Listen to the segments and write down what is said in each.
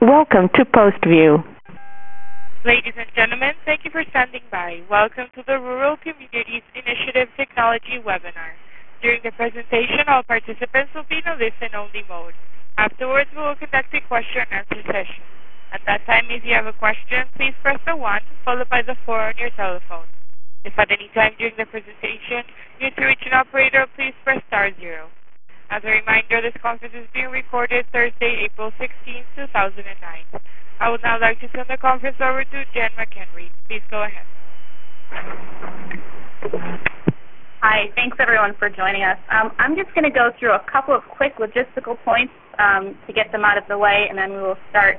Welcome to PostView. Ladies and gentlemen, thank you for standing by. Welcome to the Rural Communities Initiative Technology webinar. During the presentation, all participants will be in a listen-only mode. Afterwards, we will conduct a question-and-answer session. At that time, if you have a question, please press the 1 followed by the 4 on your telephone. If at any time during the presentation you need to reach an operator, please press *0. As a reminder, this conference is being recorded Thursday, April 16, 2009. I would now like to turn the conference over to Jen McHenry. Please go ahead. Hi, thanks everyone for joining us. I'm just going to go through a couple of quick logistical points to get them out of the way, and then we will start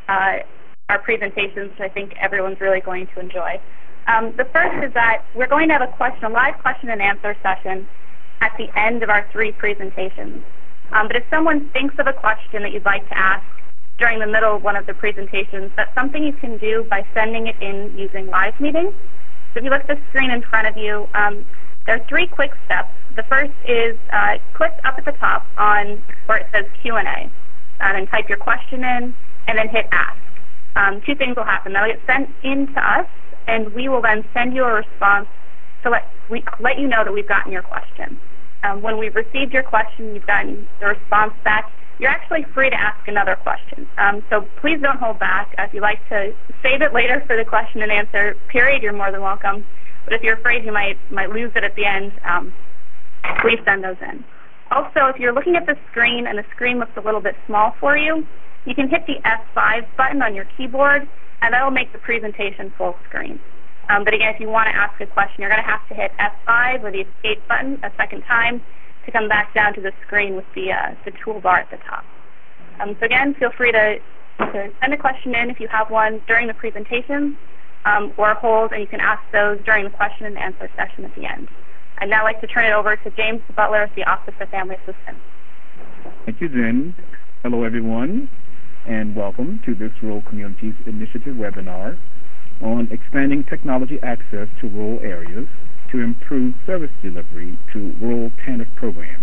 our presentations, which I think everyone's really going to enjoy. The first is that we're going to have a live question and answer session at the end of our 3 presentations. But if someone thinks of a question that you'd like to ask during the middle of one of the presentations, that's something you can do by sending it in using Live Meeting. So if you look at the screen in front of you, there are 3 quick steps. The first is click up at the top on where it says Q&A, and type your question in, and then hit Ask. 2 things will happen. They'll get sent in to us, and we will then send you a response to let you know that we've gotten your question. When we've received your question, you've gotten the response back, you're actually free to ask another question. So please don't hold back. If you'd like to save it later for the question and answer period, you're more than welcome. But if you're afraid you might lose it at the end, please send those in. Also, if you're looking at the screen and the screen looks a little bit small for you, you can hit the F5 button on your keyboard, and that will make the presentation full screen. But again, if you want to ask a question, you're going to have to hit F5 or the escape button a second time to come back down to the screen with the toolbar at the top. So again, feel free to send a question in if you have one during the presentation, or hold, and you can ask those during the question and answer session at the end. I'd now like to turn it over to James Butler at the Office of Family Assistance. Thank you, Jen. Hello, everyone, and welcome to this Rural Communities Initiative webinar on expanding technology access to rural areas to improve service delivery to rural TANF programs.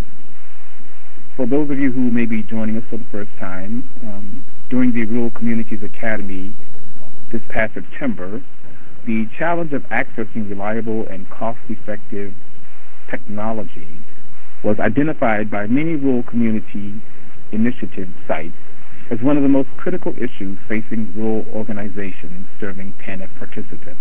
For those of you who may be joining us for the first time, during the Rural Communities Academy this past September, the challenge of accessing reliable and cost-effective technology was identified by many rural community initiative sites as one of the most critical issues facing rural organizations serving TANF participants.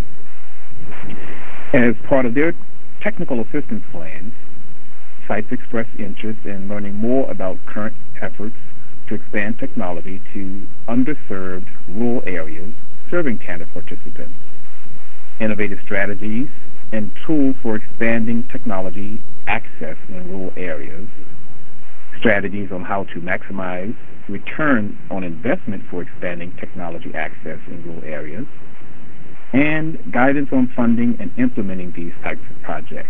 As part of their technical assistance plans, sites expressed interest in learning more about current efforts to expand technology to underserved rural areas serving TANF participants, innovative strategies and tools for expanding technology access in rural areas, strategies on how to maximize return on investment for expanding technology access in rural areas, and guidance on funding and implementing these types of projects.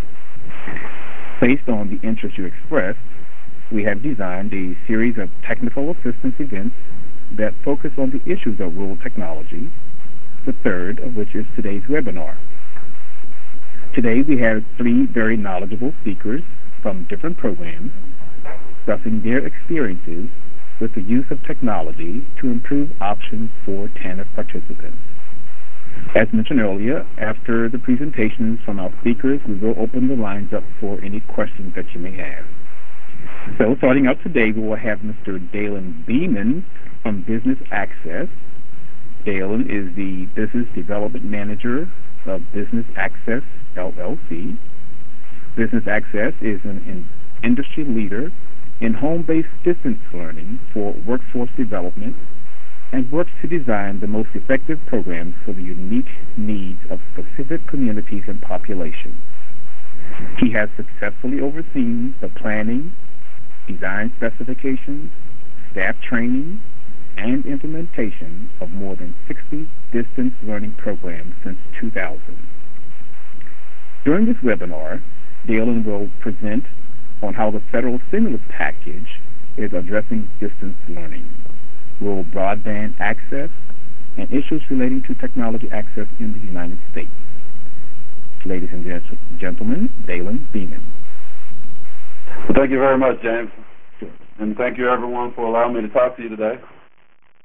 Based on the interest you expressed, we have designed a series of technical assistance events that focus on the issues of rural technology, the third of which is today's webinar. Today we have 3 very knowledgeable speakers from different programs discussing their experiences with the use of technology to improve options for TANF participants. As mentioned earlier, after the presentations from our speakers, we will open the lines up for any questions that you may have. So starting out today, we will have Mr. Dalen Beeman from Business Access. Dalen is the Business Development Manager of Business Access, LLC. Business Access is an industry leader in home-based distance learning for workforce development and works to design the most effective programs for the unique needs of specific communities and populations. He has successfully overseen the planning, design specifications, staff training, and implementation of more than 60 distance learning programs since 2000. During this webinar, Dalen will present on how the federal stimulus package is addressing distance learning, rural broadband access, and issues relating to technology access in the United States. Ladies and gentlemen, Dalen Beeman. Well, thank you very much, James. And thank you, everyone, for allowing me to talk to you today.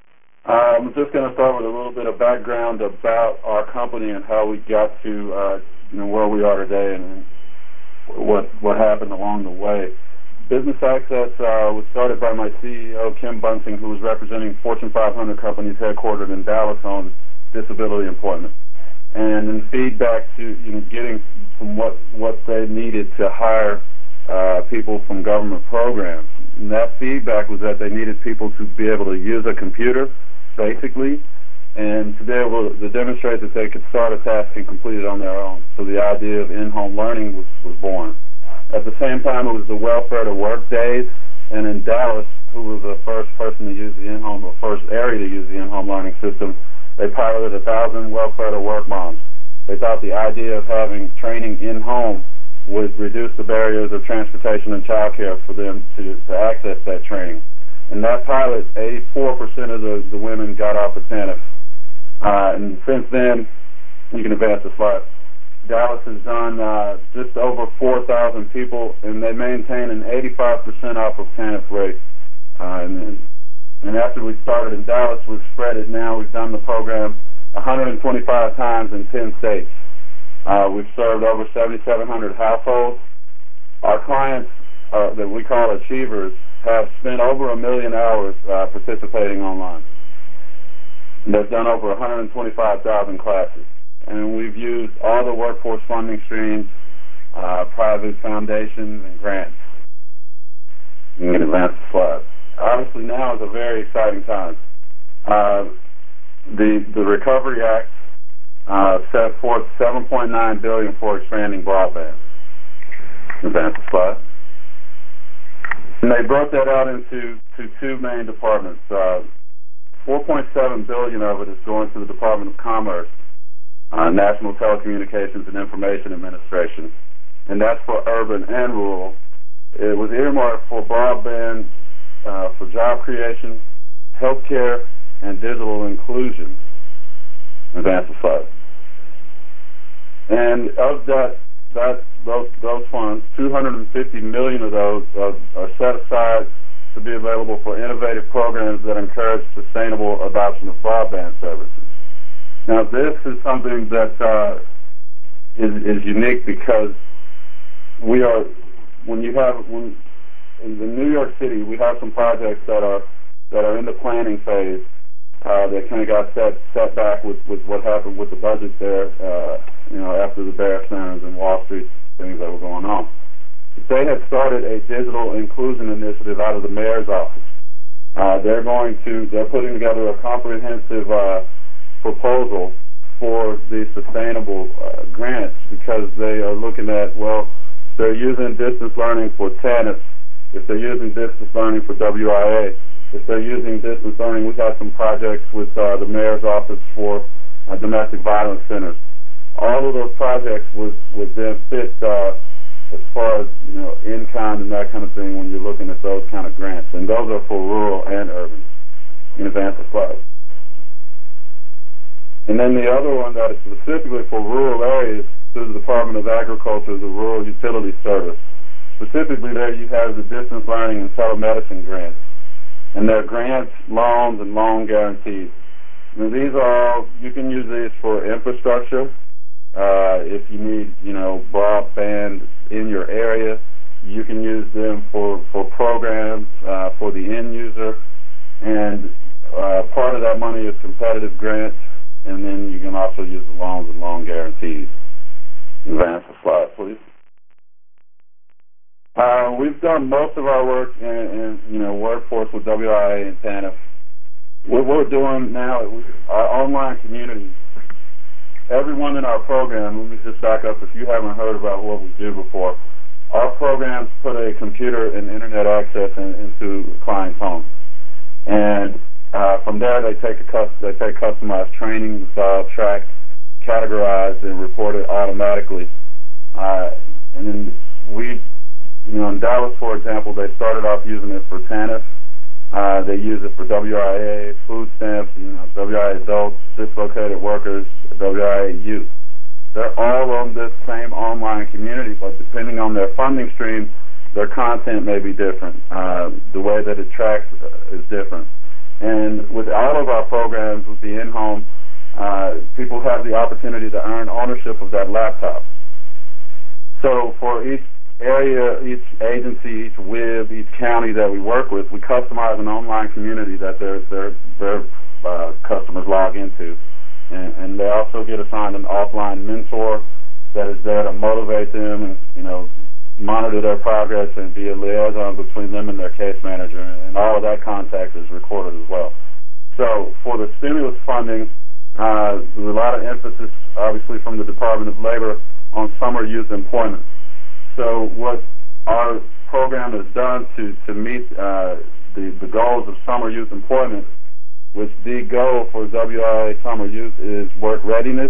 I'm just going to start with a little bit of background about our company and how we got to where we are today and what happened along the way. Business Access was started by my CEO, Kim Bunting, who was representing Fortune 500 companies headquartered in Dallas on disability employment. And in feedback to getting from what they needed to hire people from government programs. And that feedback was that they needed people to be able to use a computer, basically, and to be able to demonstrate that they could start a task and complete it on their own. So the idea of in-home learning was born. At the same time, it was the Welfare to Work days, and in Dallas, who was the first person to use the in-home, or first area to use the in-home learning system, they piloted 1,000 Welfare to Work moms. They thought the idea of having training in-home would reduce the barriers of transportation and childcare for them to access that training. In that pilot, 84% of the women got off of TANF. And since then, you can advance the slide, Dallas has done just over 4,000 people, and they maintain an 85% off of TANF rate. And after we started in Dallas, we've spread it now. We've done the program 125 times in 10 states. We've served over 7,700 households. Our clients that we call achievers have spent over 1 million hours participating online. And they've done over 125,000 classes. And we've used all the workforce funding streams, private foundations, and grants. You can advance the slide. Obviously, now is a very exciting time. The Recovery Act set forth $7.9 billion for expanding broadband. Advance the slide. And they broke that out into two main departments. $4.7 billion of it is going to the Department of Commerce, National Telecommunications and Information Administration, and that's for urban and rural. It was earmarked for broadband, for job creation, healthcare, and digital inclusion. Advance the slide. And of those funds, $250 million of those are set aside to be available for innovative programs that encourage sustainable adoption of broadband services. Now, this is something that is unique because in the New York City, we have some projects that are in the planning phase that kind of got set back with what happened with the budget there, after the Bear Stearns and Wall Street things that were going on. They had started a digital inclusion initiative out of the mayor's office. They're putting together a comprehensive proposal for the sustainable grants because they are looking at, they're using distance learning for TANF, if they're using distance learning for WIA, if they're using distance learning, we've had some projects with the mayor's office for domestic violence centers. All of those projects would then fit as far as in-kind and that kind of thing when you're looking at those kind of grants, and those are for rural and urban. In advance of slide. And then the other one that is specifically for rural areas through the Department of Agriculture, the Rural Utility Service. Specifically there you have the distance learning and telemedicine grants. And they're grants, loans, and loan guarantees. Now these are all, you can use these for infrastructure. If you need, broadband in your area, you can use them for programs for the end user. And part of that money is competitive grants, and then you can also use the loans and loan guarantees. Advance the slide, please. We've done most of our work in workforce with WIA and TANF. What we're doing now, our online community, everyone in our program, let me just back up if you haven't heard about what we do before. Our programs put a computer and internet access into the client's home. And from there, they take customized training, tracked, categorized, and reported automatically. And then we, in Dallas, for example, they started off using it for TANF. They use it for WIA, food stamps, WIA adults, dislocated workers, WIA youth. They're all on this same online community, but depending on their funding stream, their content may be different. The way that it tracks is different. And with all of our programs, with the in-home, people have the opportunity to earn ownership of that laptop. So for each area, each agency, each WIB, each county that we work with, we customize an online community that their customers log into. And they also get assigned an offline mentor that is there to motivate them and, monitor their progress and be a liaison between them and their case manager. And all of that contact is recorded as well. So for the stimulus funding, there's a lot of emphasis, obviously, from the Department of Labor on summer youth employment. So what our program has done to meet the goals of summer youth employment, which the goal for WIA Summer Youth is work readiness.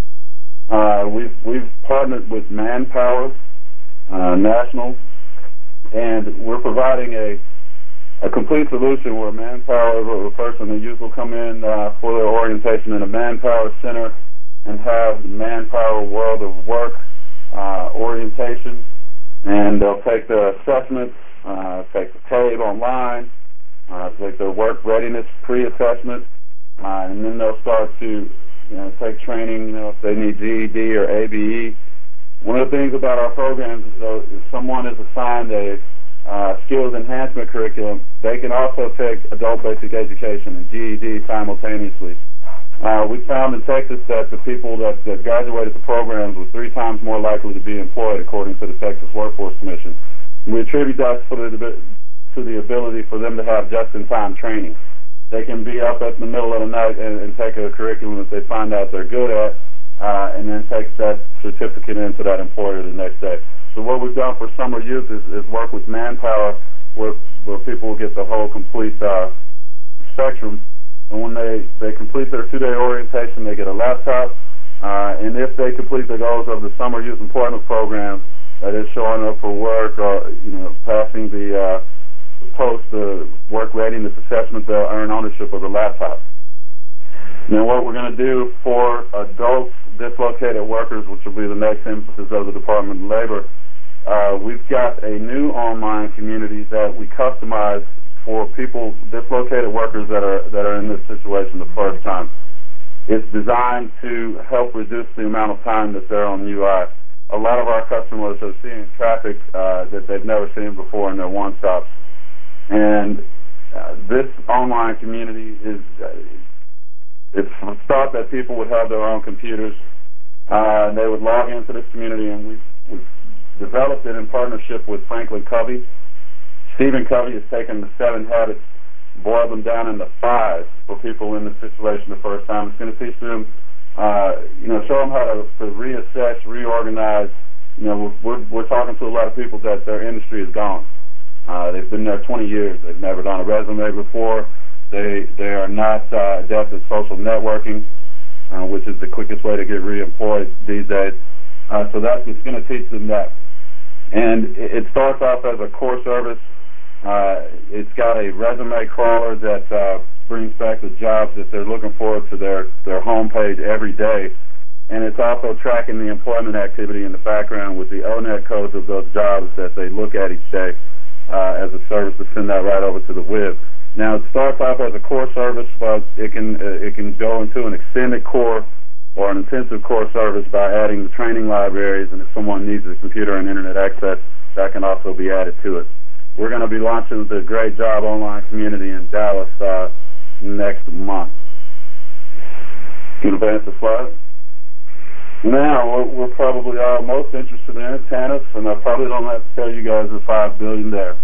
We've partnered with Manpower National, and we're providing a complete solution where Manpower, a person, the youth will come in for their orientation in a Manpower Center and have the Manpower World of Work orientation, and they'll take their assessments, take the TABE online, take their work readiness pre-assessment, and then they'll start to take training, if they need GED or ABE. One of the things about our programs is, though, if someone is assigned a skills enhancement curriculum, they can also take adult basic education and GED simultaneously. We found in Texas that the people that graduated the programs were 3 times more likely to be employed, according to the Texas Workforce Commission. We attribute that to the ability for them to have just-in-time training. They can be up at the middle of the night and take a curriculum that they find out they're good at, and then take that certificate into that employer the next day. So what we've done for summer youth is work with Manpower, where people will get the whole complete spectrum. And when they complete their 2-day orientation, they get a laptop. And if they complete the goals of the summer youth employment program, that is showing up for work or passing the post work readiness assessment, they'll earn ownership of the laptop. Now, what we're going to do for adults, dislocated workers, which will be the next emphasis of the Department of Labor, we've got a new online community that we customize for people, dislocated workers that are in this situation the first time. It's designed to help reduce the amount of time that they're on UI. A lot of our customers are seeing traffic that they've never seen before in their one-stops. And this online community it's thought that people would have their own computers, and they would log into this community, and we've developed it in partnership with Franklin Covey. Stephen Covey has taken the 7 habits, boiled them down into 5 for people in this situation the first time. It's going to teach them, show them how to reassess, reorganize. We're talking to a lot of people that their industry is gone. They've been there 20 years. They've never done a resume before. They are not adept at social networking, which is the quickest way to get reemployed these days. So it's going to teach them that. And it starts off as a core service. It's got a resume crawler that brings back the jobs that they're looking for to their homepage every day. And it's also tracking the employment activity in the background with the ONET codes of those jobs that they look at each day as a service to send that right over to the WIB. Now, it starts off as a core service, but it can go into an extended core or an intensive core service by adding the training libraries, and if someone needs a computer and internet access, that can also be added to it. We're going to be launching the Great Job Online community in Dallas next month. Can you advance the slide? Now, what we're probably all most interested in TANF, and I probably don't have to tell you guys the $5 billion there.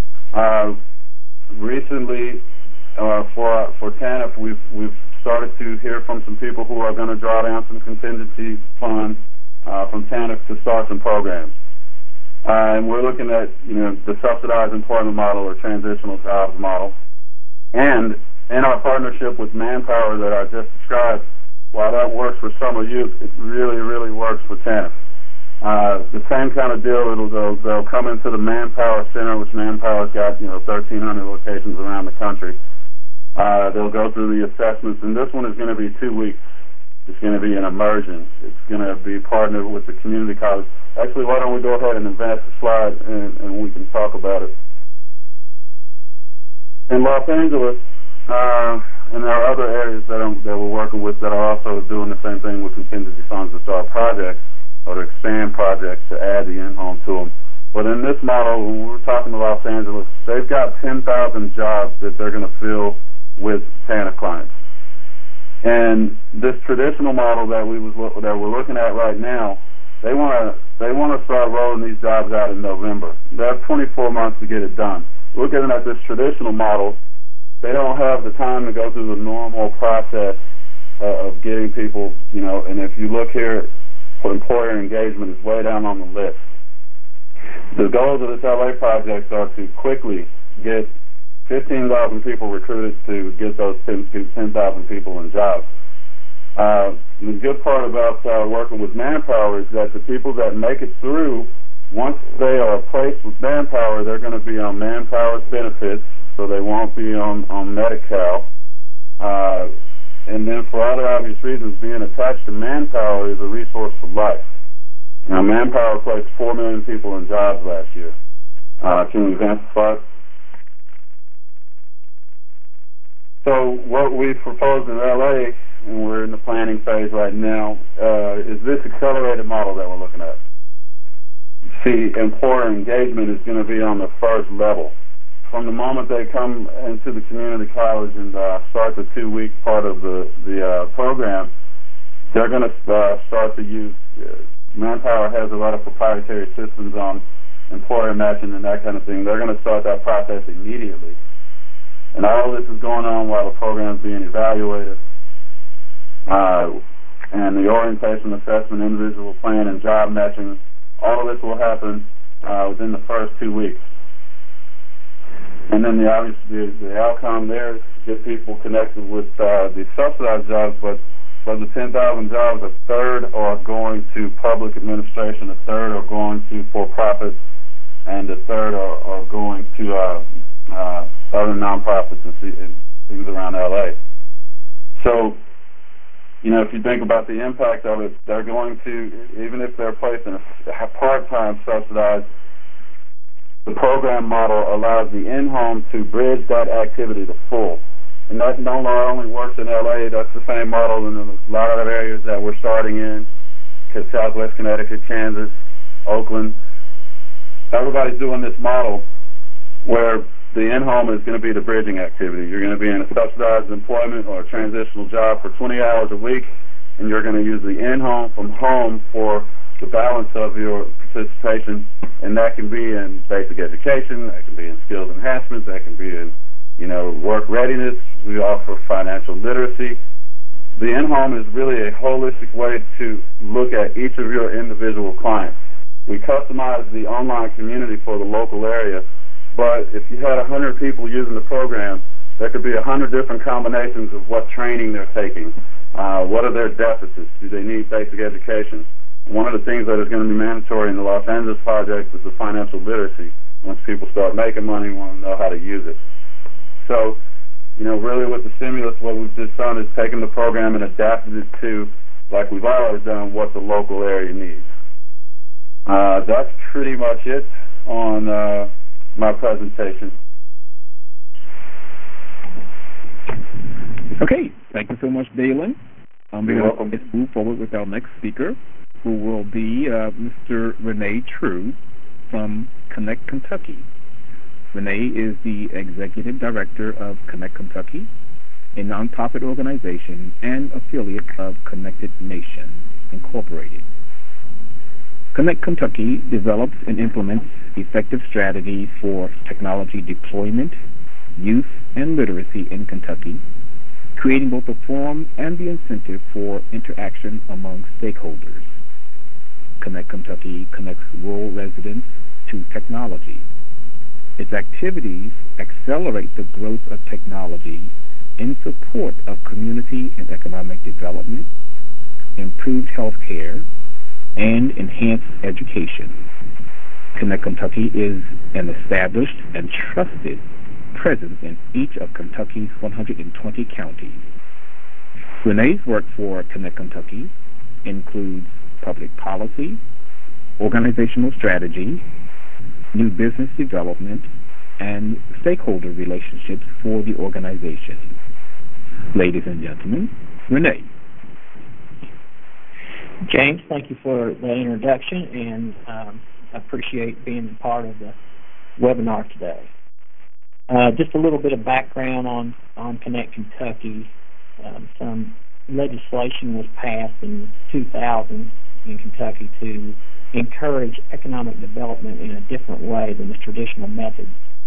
Recently, for TANF, we've started to hear from some people who are going to draw down some contingency fund from TANF to start some programs. And we're looking at the subsidized employment model or transitional jobs model. And in our partnership with Manpower that I just described, while that works for summer youth, it really, really works for TANF. The same kind of deal, they'll come into the Manpower Center, which Manpower's got 1,300 locations around the country. They'll go through the assessments, and this one is going to be 2 weeks. It's going to be an immersion. It's going to be partnered with the community college. Actually, why don't we go ahead and advance the slide, and we can talk about it. In Los Angeles, And there are other areas that we're working with that are also doing the same thing with contingency funds to start projects or to expand projects to add the in-home to them. But in this model, when we're talking to Los Angeles, they've got 10,000 jobs that they're going to fill with TANF clients. And this traditional model that we're looking at right now, they want to start rolling these jobs out in November. They have 24 months to get it done. Looking at this traditional model, they don't have the time to go through the normal process of getting people, and if you look here, employer engagement is way down on the list. The goals of this LA project are to quickly get 15,000 people recruited to get those 10,000 people in jobs. The good part about working with Manpower is that the people that make it through, once they are placed with Manpower, they're going to be on Manpower's benefits, so they won't be on Medi-Cal. And then for other obvious reasons, being attached to Manpower is a resource for life. Now, Manpower placed 4 million people in jobs last year. Can we advance the slide? So what we've proposed in LA, and we're in the planning phase right now, is this accelerated model that we're looking at. See, employer engagement is going to be on the first level. From the moment they come into the community college and start the 2-week part of the program, they're going to start to use, Manpower has a lot of proprietary systems on employer matching and that kind of thing. They're going to start that process immediately. And all of this is going on while the program is being evaluated. And the orientation, assessment, individual plan, and job matching, all of this will happen within the first 2 weeks. And then the outcome there is to get people connected with the subsidized jobs, but for the 10,000 jobs, a third are going to public administration, a third are going to for-profits, and a third are going to other nonprofits and things around LA. So, if you think about the impact of it, they're going to, even if they're placed in a part-time subsidized, the program model allows the in-home to bridge that activity to full. And that not only works in LA, that's the same model in a lot of areas that we're starting in, Southwest Connecticut, Kansas, Oakland. Everybody's doing this model where the in-home is going to be the bridging activity. You're going to be in a subsidized employment or a transitional job for 20 hours a week, and you're going to use the in-home from home for the balance of your participation, and that can be in basic education, that can be in skills enhancements, that can be in, work readiness. We offer financial literacy. The in-home is really a holistic way to look at each of your individual clients. We customize the online community for the local area, but if you had 100 people using the program, there could be 100 different combinations of what training they're taking. What are their deficits? Do they need basic education? One of the things that is going to be mandatory in the Los Angeles project is the financial literacy. Once people start making money, we want to know how to use it. So, really with the stimulus, what we've just done is taken the program and adapted it to, like we've always done, what the local area needs. That's pretty much it on my presentation. Okay, thank you so much, Dalen. You're welcome. Let's move forward with our next speaker, who will be Mr. Renee True from Connect Kentucky. Renee is the Executive Director of Connect Kentucky, a nonprofit organization and affiliate of Connected Nation, Incorporated. Connect Kentucky develops and implements effective strategies for technology deployment, youth, and literacy in Kentucky, creating both the forum and the incentive for interaction among stakeholders. Connect Kentucky connects rural residents to technology. Its activities accelerate the growth of technology in support of community and economic development, improved health care, and enhanced education. Connect Kentucky is an established and trusted presence in each of Kentucky's 120 counties. Renee's work for Connect Kentucky includes public policy, organizational strategy, new business development, and stakeholder relationships for the organization. Ladies and gentlemen, Renee. James, thank you for that introduction, and I appreciate being a part of the webinar today. Just a little bit of background on Connect Kentucky. Some legislation was passed in 2000 in Kentucky to encourage economic development in a different way than the traditional methods.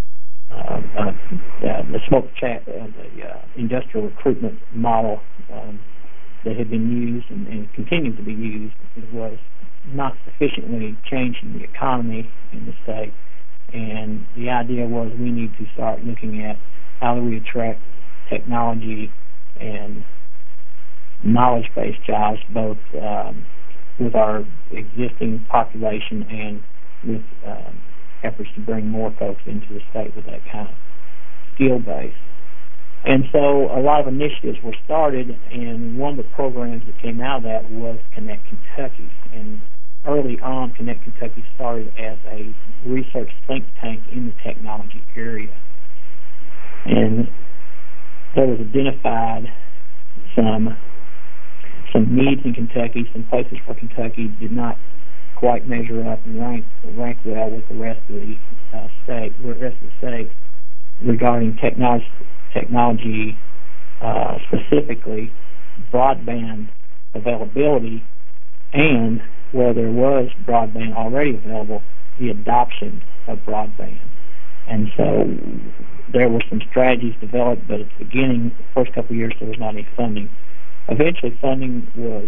The industrial recruitment model that had been used and continued to be used was not sufficiently changing the economy in the state. And the idea was we need to start looking at how do we attract technology and knowledge-based jobs, both with our existing population and with efforts to bring more folks into the state with that kind of skill base. And so a lot of initiatives were started, and one of the programs that came out of that was Connect Kentucky. And early on, Connect Kentucky started as a research think tank in the technology area. And there was identified some needs in Kentucky, some places where Kentucky did not quite measure up and rank well with the rest of the state regarding technology, specifically broadband availability, and where there was broadband already available, the adoption of broadband. And so there were some strategies developed, but at the beginning, the first couple of years, there was not any funding. Eventually, funding was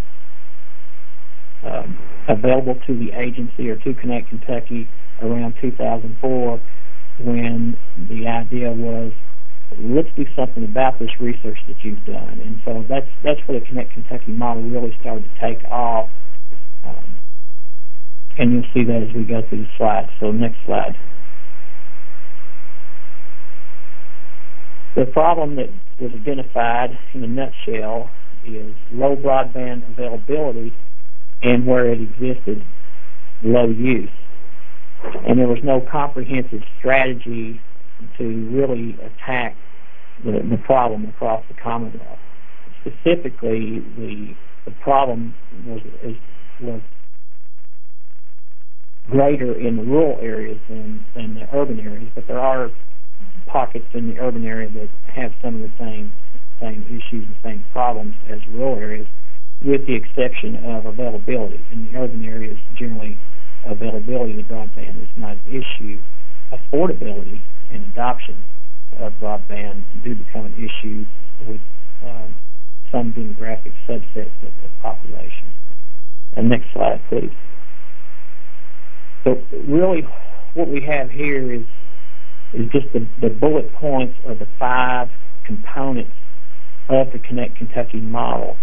available to the agency or to Connect Kentucky around 2004, when the idea was, let's do something about this research that you've done. And so that's where the Connect Kentucky model really started to take off. And you'll see that as we go through the slides. So next slide. The problem that was identified in a nutshell is low broadband availability, and where it existed, low use. And there was no comprehensive strategy to really attack the problem across the Commonwealth. Specifically, the problem was greater in the rural areas than the urban areas, but there are pockets in the urban area that have some of the same issues and same problems as rural areas, with the exception of availability. In the urban areas, generally, availability of broadband is not an issue. Affordability and adoption of broadband do become an issue with some demographic subsets of the population. And next slide, please. So really what we have here is just the bullet points of the 5 components of the Connect Kentucky model.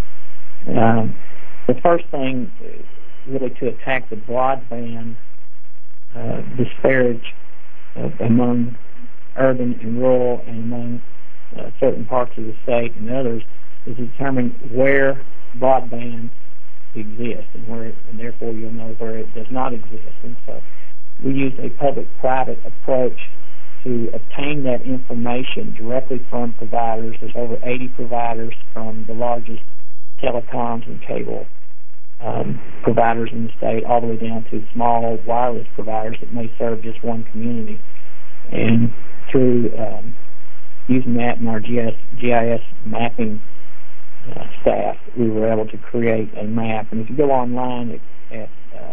The first thing really to attack the broadband disparage among urban and rural and among certain parts of the state and others is to determine where broadband exists and therefore you'll know where it does not exist. And so we use a public-private approach to obtain that information directly from providers. There's over 80 providers, from the largest telecoms and cable providers in the state all the way down to small wireless providers that may serve just one community. And through using that in our GIS mapping staff, we were able to create a map. And if you go online at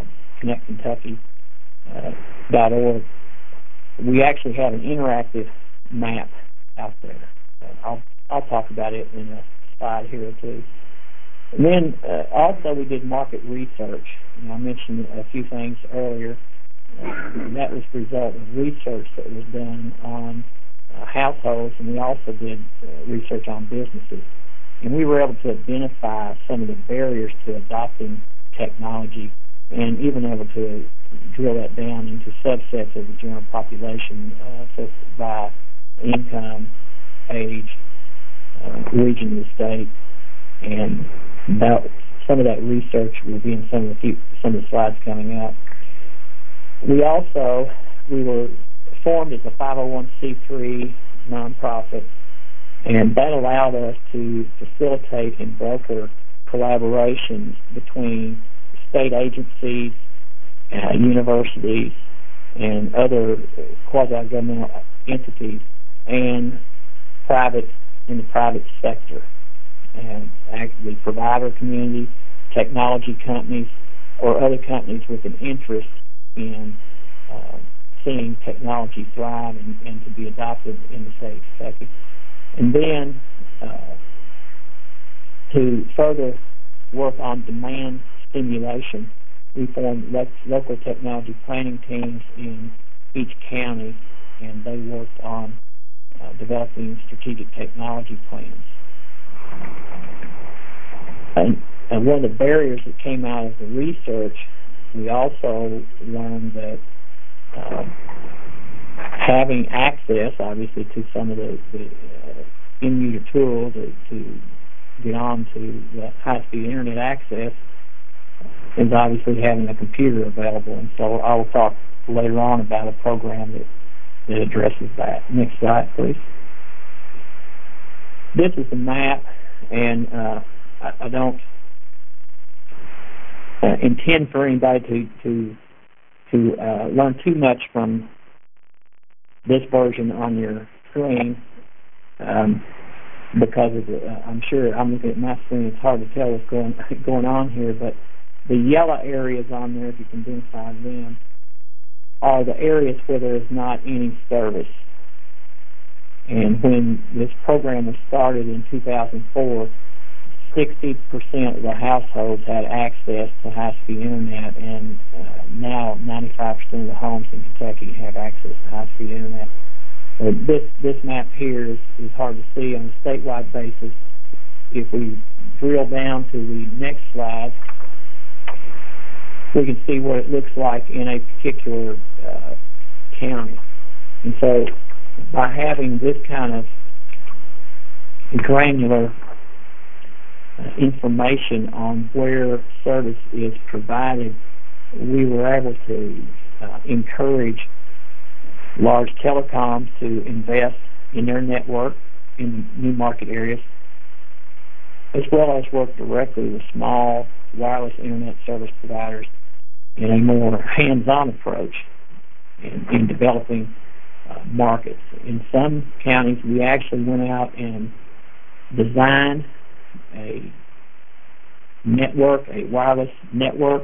connectkentucky.org, we actually have an interactive map out there. I'll talk about it in a slide here or two. And then also we did market research. I mentioned a few things earlier. And that was the result of research that was done on households, and we also did research on businesses. And we were able to identify some of the barriers to adopting technology, and even able to drill that down into subsets of the general population, so by income, age, region of the state, and about some of that research will be in some of the slides coming up. We were formed as a 501c3 nonprofit, and that allowed us to facilitate and broker collaborations between state agencies, universities, and other quasi-governmental entities and in the private sector, and the provider community, technology companies, or other companies with an interest in seeing technology thrive and to be adopted in the state sector. And then to further work on demand stimulation, we formed local technology planning teams in each county, and they worked on developing strategic technology plans. And one of the barriers that came out of the research, we also learned that having access, obviously, to some of the end-user tools to get on to the high-speed internet access is obviously having a computer available. And so I will talk later on about a program that addresses that. Next slide, please. This is the map, and I don't intend for anybody to learn too much from this version on your screen, because I'm sure I'm looking at my screen. It's hard to tell what's going on here, but the yellow areas on there, if you can identify them, are the areas where there is not any service. And when this program was started in 2004, 60% of the households had access to high-speed internet, and now 95% of the homes in Kentucky have access to high-speed internet. This map here is hard to see on a statewide basis. If we drill down to the next slide, we can see what it looks like in a particular county. And so by having this kind of granular information on where service is provided, we were able to encourage large telecoms to invest in their network in new market areas, as well as work directly with small wireless internet service providers in a more hands-on approach in developing markets. In some counties, we actually went out and designed a network, a wireless network,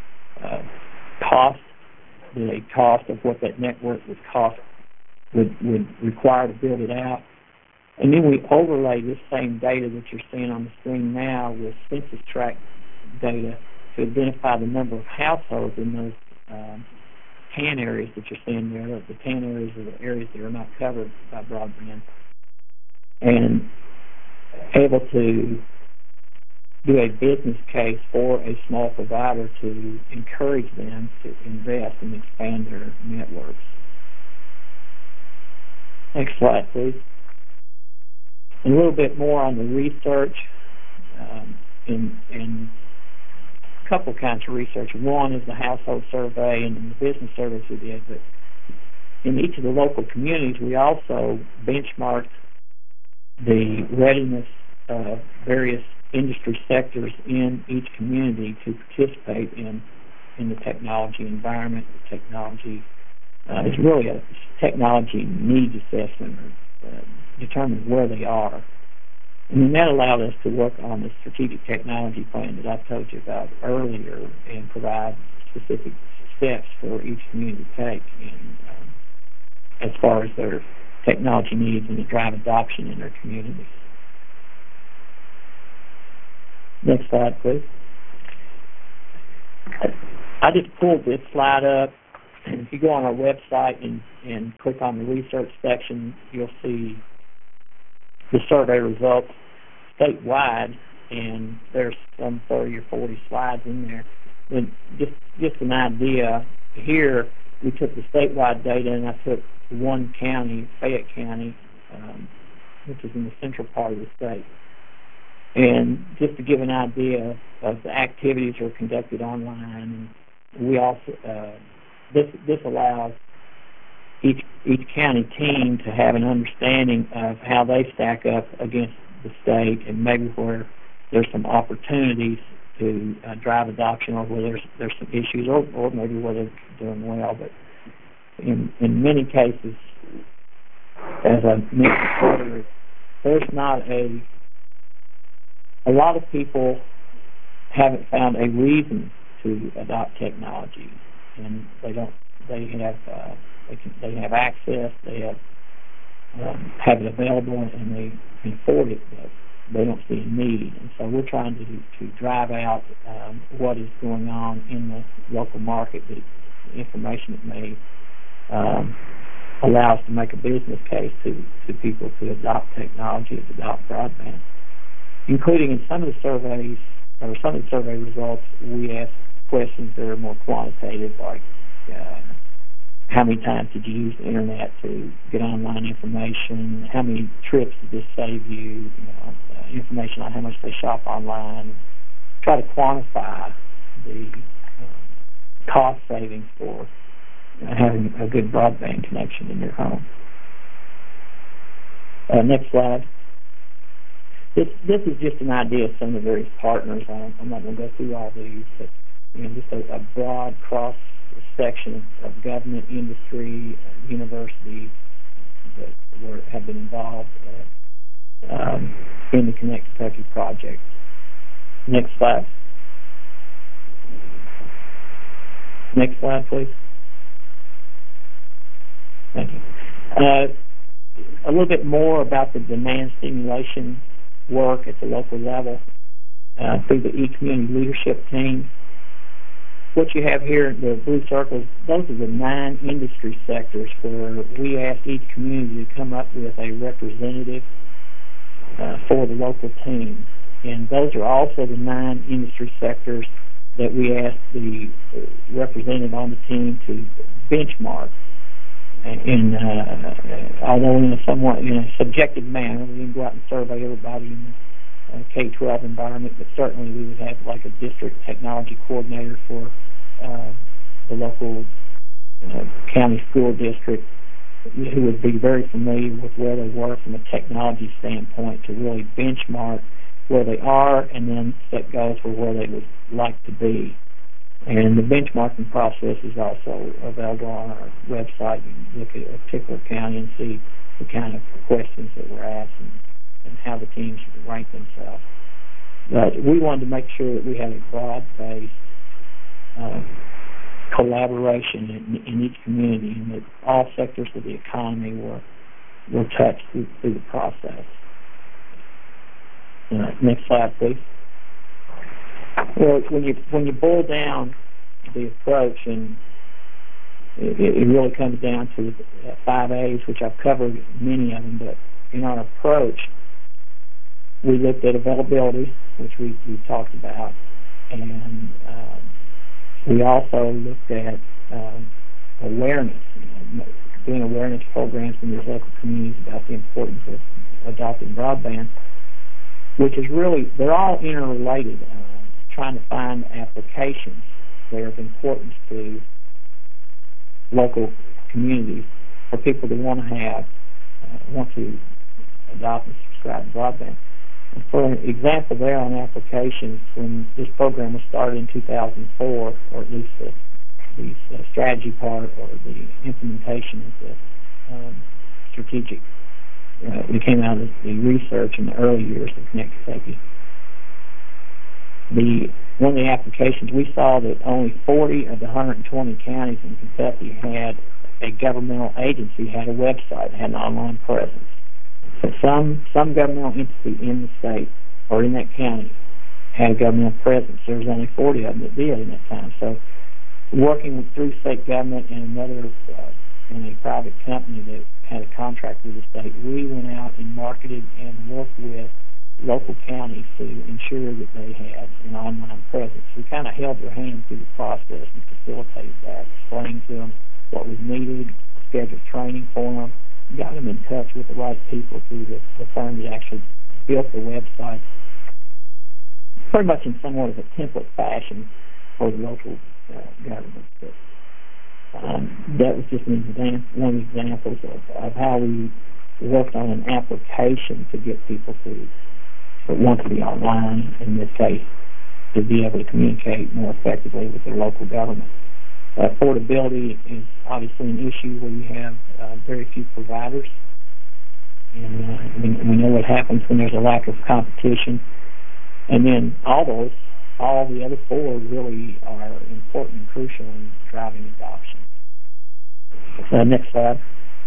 the cost of what that network would require to build it out. And then we overlay this same data that you're seeing on the screen now with census tract data to identify the number of households in those tan areas that you're seeing there. The tan areas are the areas that are not covered by broadband, and able to do a business case for a small provider to encourage them to invest and expand their networks. Next slide, please. A little bit more on the research, in a couple kinds of research. One is the household survey and the business surveys we did, but in each of the local communities, we also benchmarked the readiness of various industry sectors in each community to participate in the technology environment. The technology is really a technology needs assessment, or determine where they are. And then that allowed us to work on the strategic technology plan that I told you about earlier and provide specific steps for each community to take as far as their technology needs and to drive adoption in their communities. Next slide, please. I just pulled this slide up, and if you go on our website and click on the research section, you'll see the survey results statewide, and there's some 30 or 40 slides in there. And just an idea, here we took the statewide data, and I took one county, Fayette County, which is in the central part of the state. And just to give an idea of the activities that are conducted online, and we also this allows each each county team to have an understanding of how they stack up against the state and maybe where there's some opportunities to drive adoption, or where there's some issues, or maybe where they're doing well. But in many cases, as I mentioned earlier, there's not a lot of people haven't found a reason to adopt technology, and they have access, they have it available, and they can afford it, but they don't see a need. And so we're trying to drive out what is going on in the local market, the information that may allow us to make a business case to people to adopt technology, to adopt broadband. Including in some of the surveys, or some of the survey results, we ask questions that are more quantitative, like how many times did you use the internet to get online information, how many trips did this save you, information on how much they shop online. Try to quantify the cost savings for having a good broadband connection in your home. Next slide. This is just an idea of some of the various partners. I'm not going to go through all these, but just a broad cross section of government, industry, universities that have been involved in the Connect Kentucky project. Next slide. Next slide, please. Thank you. A little bit more about the demand stimulation work at the local level through the e-community leadership team. What you have here, the blue circles, those are the 9 industry sectors where we asked each community to come up with a representative for the local team. And those are also the 9 industry sectors that we asked the representative on the team to benchmark. Although in a somewhat subjective manner, we didn't go out and survey everybody in the K-12 environment, but certainly we would have like a district technology coordinator for the local county school district who would be very familiar with where they were from a technology standpoint to really benchmark where they are and then set goals for where they would like to be. And the benchmarking process is also available on our website. You can look at a particular county and see the kind of questions that were asked and how the teams rank themselves. But we wanted to make sure that we had a broad-based collaboration in each community, and that all sectors of the economy were touched through the process. Next slide, please. Well, when you boil down the approach, and it really comes down to the 5 A's, which I've covered many of them, but in our approach, we looked at availability, which we talked about, and we also looked at awareness, doing awareness programs in these local communities about the importance of adopting broadband, which is really, they're all interrelated, trying to find applications that are of importance to local communities for people that want to adopt and subscribe to broadband. And for an example there on applications, when this program was started in 2004, or at least the strategy part or the implementation of the strategic, it came out of the research in the early years of Connect Kentucky. One of the applications, we saw that only 40 of the 120 counties in Kentucky had a governmental agency, had a website, had an online presence. So some governmental entity in the state or in that county had a governmental presence. There was only 40 of them that did in that time. So working through state government and another and a private company that had a contract with the state, we went out and marketed and worked with local counties to ensure that they had an online presence. We kind of held their hand through the process and facilitated that, explained to them what was needed, scheduled training for them, got them in touch with the right people through the firm that actually built the website, pretty much in somewhat of a template fashion for the local government. that was just one of the examples of how we worked on an application to get people to want to be online, in this case, to be able to communicate more effectively with their local government. Affordability is obviously an issue where you have very few providers, and we know what happens when there's a lack of competition. And then all the other four really are important and crucial in driving adoption. Next slide.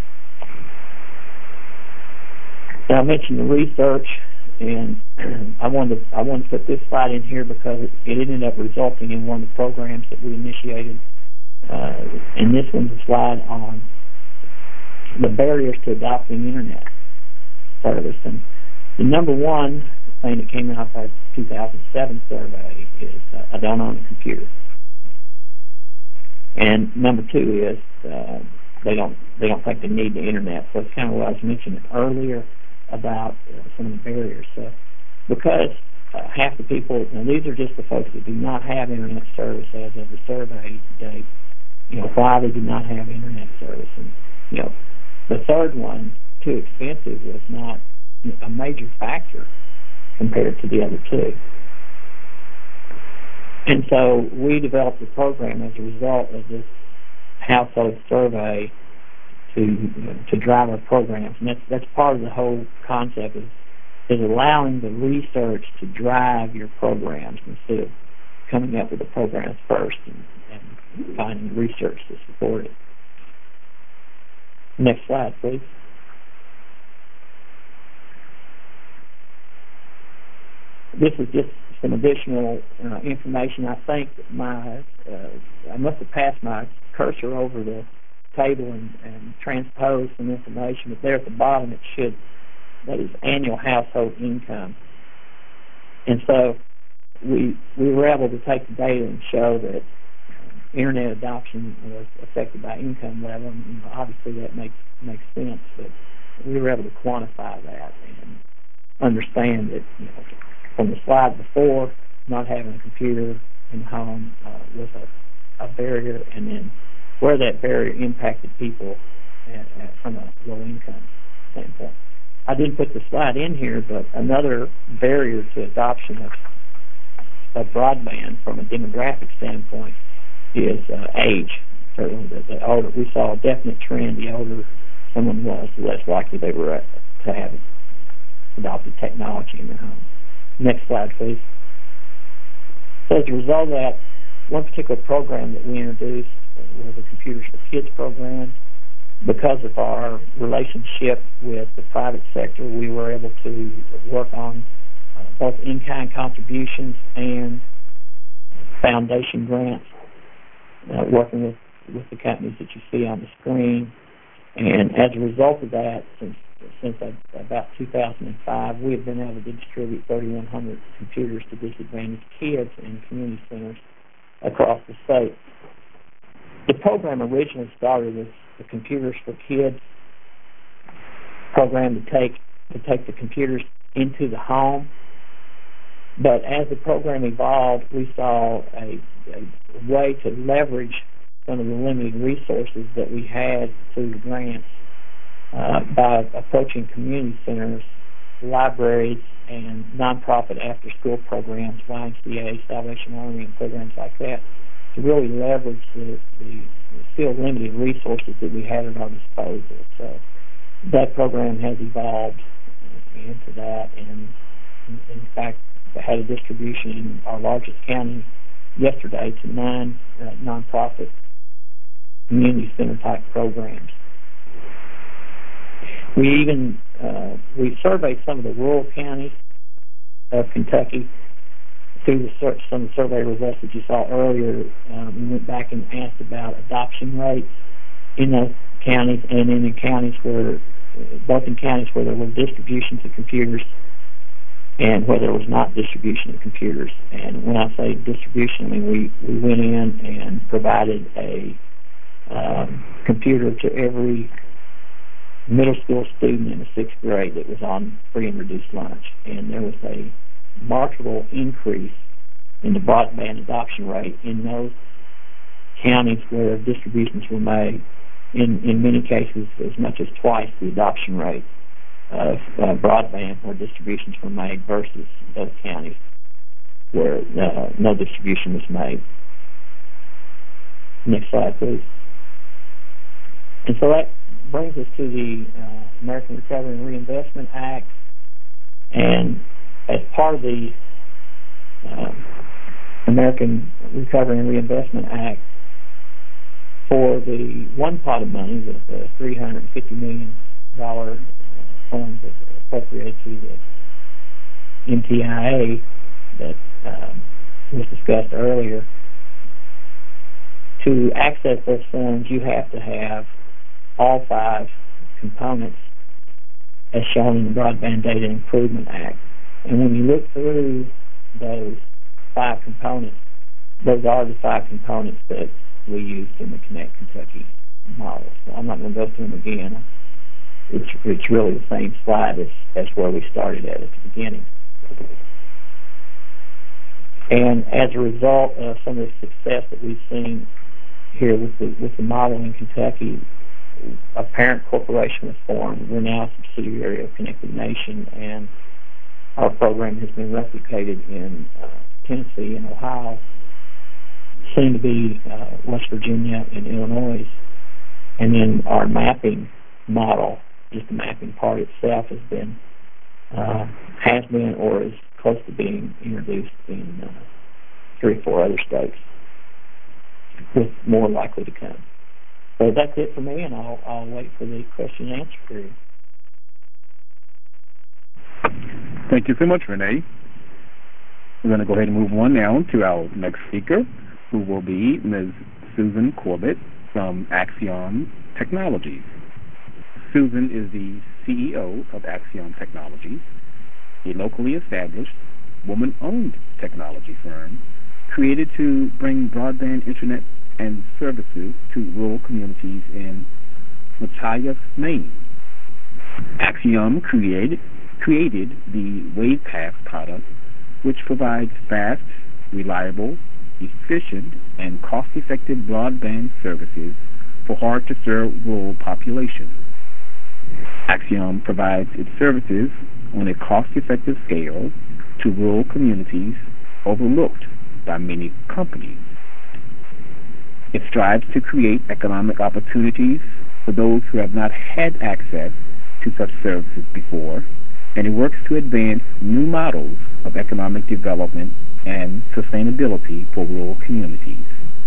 Now, I mentioned the research, and I wanted to put this slide in here because it ended up resulting in one of the programs that we initiated. And this one's a slide on the barriers to adopting internet service. And the number one thing that came out of our 2007 survey is I don't own a computer. And number two is they don't think they need the internet. So it's kind of what I was mentioning earlier about some of the barriers. So because half the people, and these are just the folks that do not have internet service as of the survey date, why they do not have internet service. And the third one, too expensive, was not a major factor compared to the other two. And so we developed a program as a result of this household survey to drive our programs. And that's part of the whole concept is allowing the research to drive your programs instead of coming up with the programs first and finding research to support it. Next slide, please. This is just some additional information. I think I must have passed my cursor over the table and transposed some information, but there at the bottom that is annual household income. And so we were able to take the data and show that internet adoption was affected by income level. And, obviously that makes sense, but we were able to quantify that and understand that from the slide before, not having a computer in the home was a barrier, and then where that barrier impacted people from a low income standpoint. I didn't put the slide in here, but another barrier to adoption of broadband from a demographic standpoint is age. Certainly, the older we saw a definite trend. The older someone was, the less likely they were to have adopted technology in their home. Next slide, please. So as a result of that, one particular program that we introduced was a Computers for Kids program. Because of our relationship with the private sector, we were able to work on both in-kind contributions and foundation grants, working with the companies that you see on the screen. And as a result of that, since about 2005, we have been able to distribute 3,100 computers to disadvantaged kids in community centers across the state. The program originally started as the Computers for Kids program to take the computers into the home. But as the program evolved, we saw a way to leverage some of the limited resources that we had through the grants by approaching community centers, libraries, and nonprofit after-school programs, YMCA, Salvation Army, and programs like that, to really leverage the still limited resources that we had at our disposal. So that program has evolved into that, and in fact, had a distribution in our largest county yesterday to 9 nonprofit community center type programs. We even we surveyed some of the rural counties of Kentucky through some of the survey results that you saw earlier. We went back and asked about adoption rates in those counties and in the counties where, both in counties where there were distributions of computers and where there was not distribution of computers. And when I say distribution, I mean we went in and provided a computer to every middle school student in the 6th grade that was on free and reduced lunch. And there was a markable increase in the broadband adoption rate in those counties where distributions were made, in many cases as much as twice the adoption rate of broadband where distributions were made versus those counties where no distribution was made. Next slide, please. And so that brings us to the American Recovery and Reinvestment Act. And as part of the American Recovery and Reinvestment Act, for the one pot of money, the $350 million fund appropriated to the MTIA that was discussed earlier, to access those funds, you have to have all 5 components as shown in the Broadband Data Improvement Act. And when you look through those 5 components, those are the 5 components that we used in the Connect Kentucky model. So I'm not going to go through them again. It's really the same slide as where we started at the beginning. And as a result of some of the success that we've seen here with the model in Kentucky, a parent corporation was formed. We're now a subsidiary of Connected Nation, and our program has been replicated in Tennessee and Ohio, soon to be West Virginia and Illinois. And then our mapping model, just the mapping part itself, has been or is close to being introduced in 3 or 4 other states, with more likely to come. So that's it for me, and I'll wait for the question and answer period. Thank you so much, Renee. We're going to go ahead and move on now to our next speaker, who will be Ms. Susan Corbett from Axiom Technologies. Susan is the CEO of Axiom Technologies, a locally established, woman-owned technology firm created to bring broadband internet and services to rural communities in Machias, Maine. Axiom created the WavePath product, which provides fast, reliable, efficient, and cost-effective broadband services for hard-to-serve rural populations. Axiom provides its services on a cost-effective scale to rural communities overlooked by many companies. It strives to create economic opportunities for those who have not had access to such services before, and it works to advance new models of economic development and sustainability for rural communities.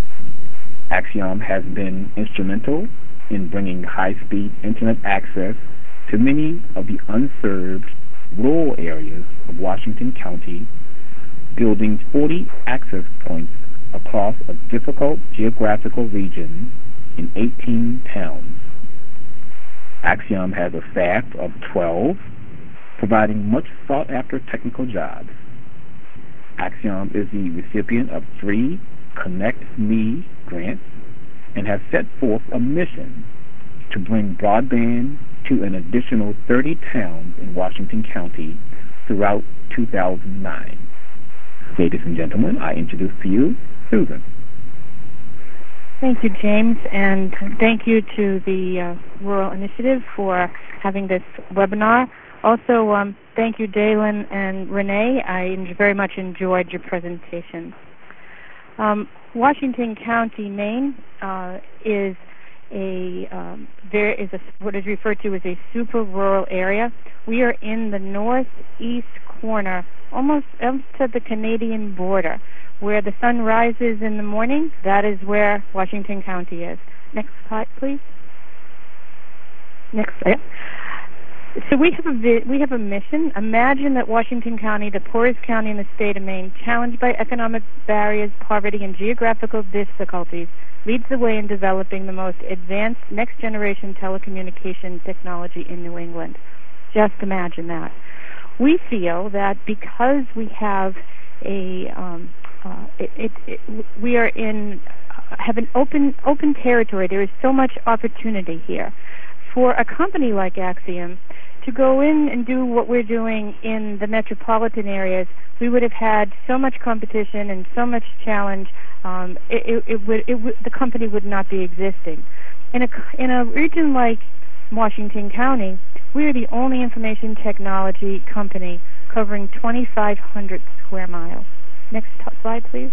Axiom has been instrumental in bringing high-speed internet access to many of the unserved rural areas of Washington County, building 40 access points across a difficult geographical region in 18 towns. Axiom has a staff of 12, providing much sought-after technical jobs. Axiom is the recipient of 3 Connect Me grants and has set forth a mission to bring broadband to an additional 30 towns in Washington County throughout 2009. Ladies and gentlemen, I introduce to you Susan. Thank you, James, and thank you to the Rural Initiative for having this webinar. Also, thank you, Dalen and Renee. I very much enjoyed your presentation. Washington County, Maine, is what is referred to as a super rural area. We are in the northeast corner, almost up to the Canadian border. Where the sun rises in the morning, that is where Washington County is. Next slide, please. Next slide. So we have a mission. Imagine that Washington County, the poorest county in the state of Maine, challenged by economic barriers, poverty, and geographical difficulties, leads the way in developing the most advanced next-generation telecommunication technology in New England. Just imagine that. We feel that because we have we are have an open territory. There is so much opportunity here. For a company like Axiom, To go in and do what we're doing in the metropolitan areas, we would have had so much competition and so much challenge. The company would not be existing. In a region like Washington County, we are the only information technology company covering 2,500 square miles. Next slide, please.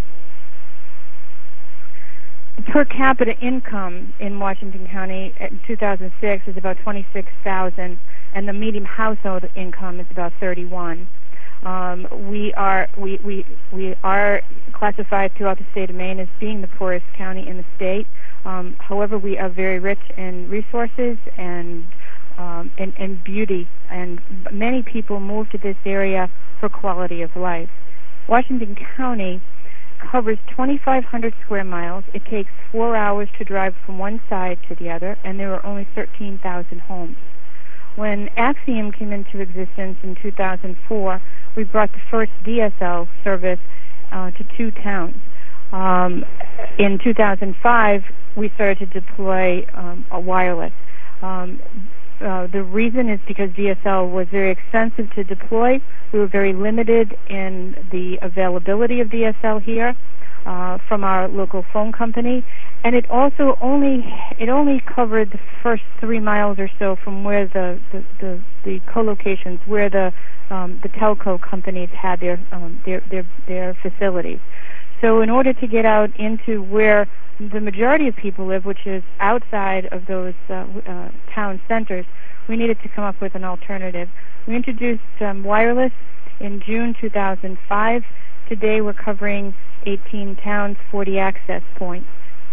The per capita income in Washington County in 2006 is about $26,000, and the median household income is about $31,000. We are classified throughout the state of Maine as being the poorest county in the state. However, we are very rich in resources and beauty, and many people move to this area for quality of life. Washington County covers 2,500 square miles. It takes 4 hours to drive from one side to the other, and there are only 13,000 homes. When Axiom came into existence in 2004, we brought the first DSL service to 2 towns. In 2005, we started to deploy a wireless. The reason is because DSL was very expensive to deploy. We were very limited in the availability of DSL here from our local phone company, and it also only covered the first 3 miles or so from where the co-locations, where the telco companies had their facilities. So in order to get out into where the majority of people live, which is outside of those town centers, we needed to come up with an alternative. We introduced wireless in June 2005. Today we're covering 18 towns, 40 access points.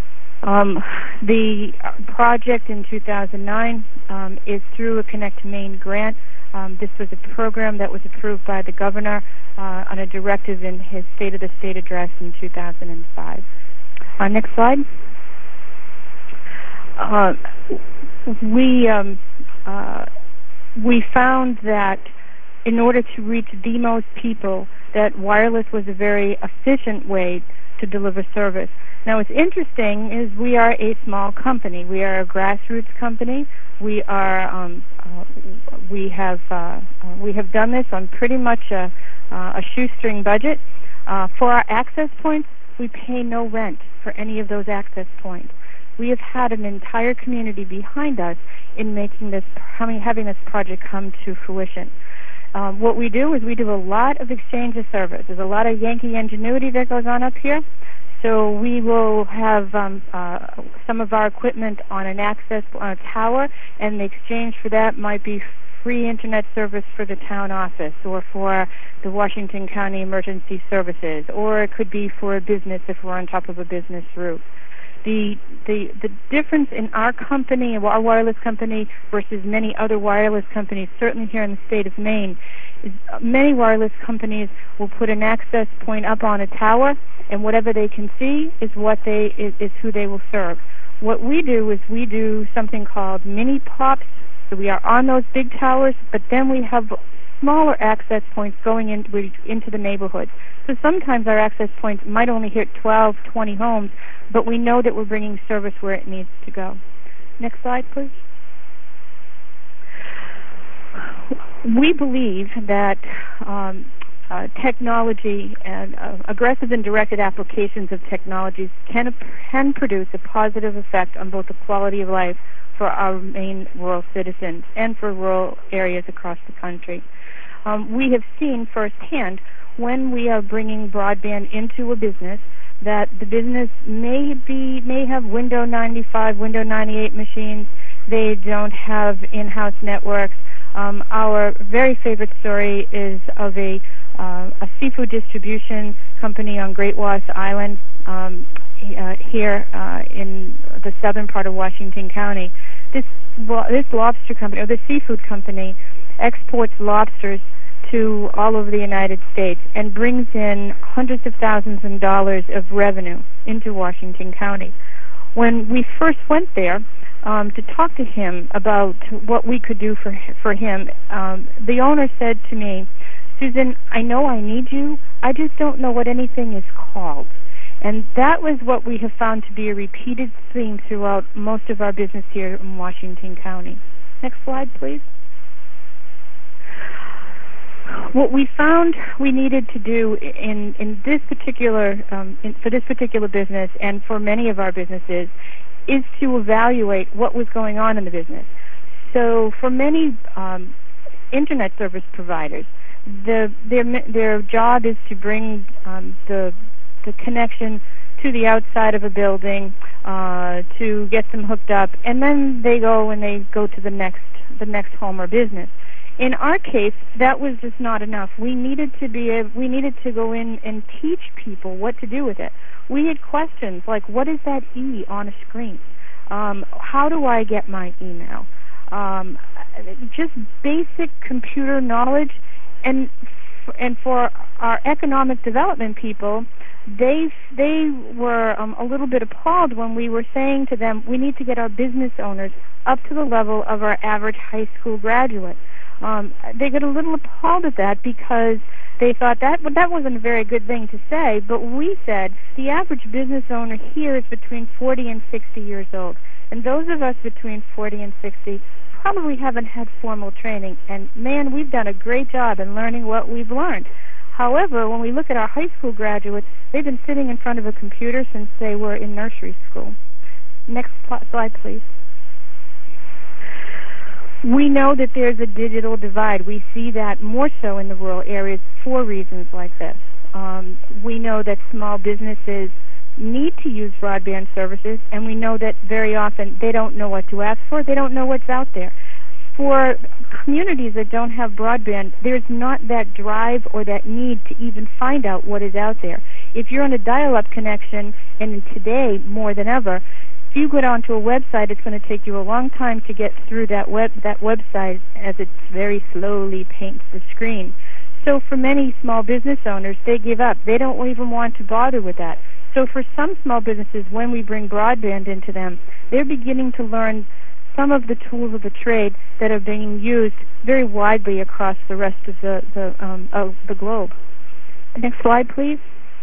The project in 2009 is through a Connect to Maine grant. This was a program that was approved by the governor on a directive in his State of the State address in 2005. Next slide. We found that in order to reach the most people, that wireless was a very efficient way to deliver service. Now, what's interesting is we are a small company. We are a grassroots company. We have done this on pretty much a shoestring budget. For our access points, we pay no rent for any of those access points. We have had an entire community behind us in making this, having this project come to fruition. What we do is we do a lot of exchange of service. There's a lot of Yankee ingenuity that goes on up here. So we will have some of our equipment on an access on a tower, and the exchange for that might be free internet service for the town office or for the Washington County Emergency Services, or it could be for a business if we're on top of a business route. The difference in our company, our wireless company, versus many other wireless companies, certainly here in the state of Maine, is many wireless companies will put an access point up on a tower, and whatever they can see is who they will serve. What we do is we do something called mini pops. So we are on those big towers, but then we have smaller access points going into the neighborhood. So sometimes our access points might only hit 12, 20 homes, but we know that we're bringing service where it needs to go. Next slide, please. We believe that technology and aggressive and directed applications of technologies can produce a positive effect on both the quality of life for our Maine rural citizens and for rural areas across the country. We have seen firsthand when we are bringing broadband into a business that the business may have Windows 95, Windows 98 machines. They don't have in-house networks. Our very favorite story is of a seafood distribution company on Great Wash Island here in the southern part of Washington County. This lobster company, or the seafood company, exports lobsters to all over the United States and brings in hundreds of thousands of dollars of revenue into Washington County. When we first went there to talk to him about what we could do for him, the owner said to me, "Susan, I know I need you. I just don't know what anything is called." And that was what we have found to be a repeated theme throughout most of our business here in Washington County. Next slide, please. What we found we needed to do in this particular for this particular business and for many of our businesses is to evaluate what was going on in the business. So for many internet service providers, their job is to bring the connection to the outside of a building to get them hooked up, and then they go to the next home or business. In our case, that was just not enough. We needed to go in and teach people what to do with it. We had questions like, what is that E on a screen? How do I get my email? Just basic computer knowledge. And for our economic development people, they were a little bit appalled when we were saying to them, we need to get our business owners up to the level of our average high school graduate. They got a little appalled at that because they thought that wasn't a very good thing to say, but we said the average business owner here is between 40 and 60 years old. And those of us between 40 and 60 probably haven't had formal training, and man, we've done a great job in learning what we've learned. However, when we look at our high school graduates, they've been sitting in front of a computer since they were in nursery school. Next slide, please. We know that there's a digital divide. We see that more so in the rural areas for reasons like this. We know that small businesses need to use broadband services, and we know that very often they don't know what to ask for. They don't know what's out there. For communities that don't have broadband, there's not that drive or that need to even find out what is out there. If you're on a dial-up connection, and today more than ever, if you go down to a website, it's going to take you a long time to get through that website as it very slowly paints the screen. So for many small business owners, they give up. They don't even want to bother with that. So for some small businesses, when we bring broadband into them, they're beginning to learn some of the tools of the trade that are being used very widely across the rest of the globe. Next slide, please.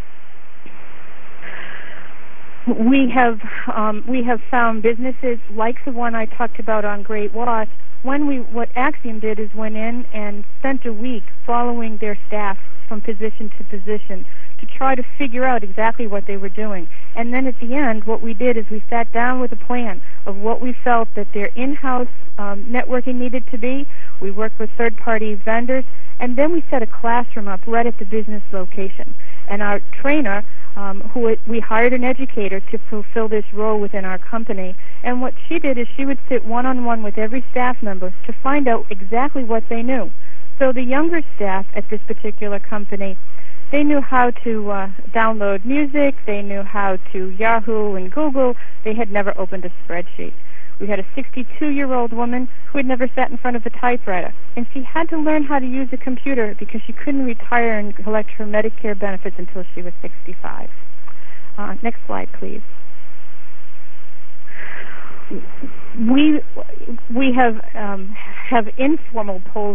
We have found businesses like the one I talked about on Great Wasp. What Axiom did is went in and spent a week following their staff from position to position to try to figure out exactly what they were doing. And then at the end, what we did is we sat down with a plan of what we felt that their in-house networking needed to be. We worked with third-party vendors, and then we set a classroom up right at the business location. And our trainer, we hired an educator to fulfill this role within our company. And what she did is she would sit one-on-one with every staff member to find out exactly what they knew. So the younger staff at this particular company, they knew how to download music. They knew how to Yahoo and Google. They had never opened a spreadsheet. We had a 62-year-old woman who had never sat in front of a typewriter, and she had to learn how to use a computer because she couldn't retire and collect her Medicare benefits until she was 65. Next slide, please. We have informal polls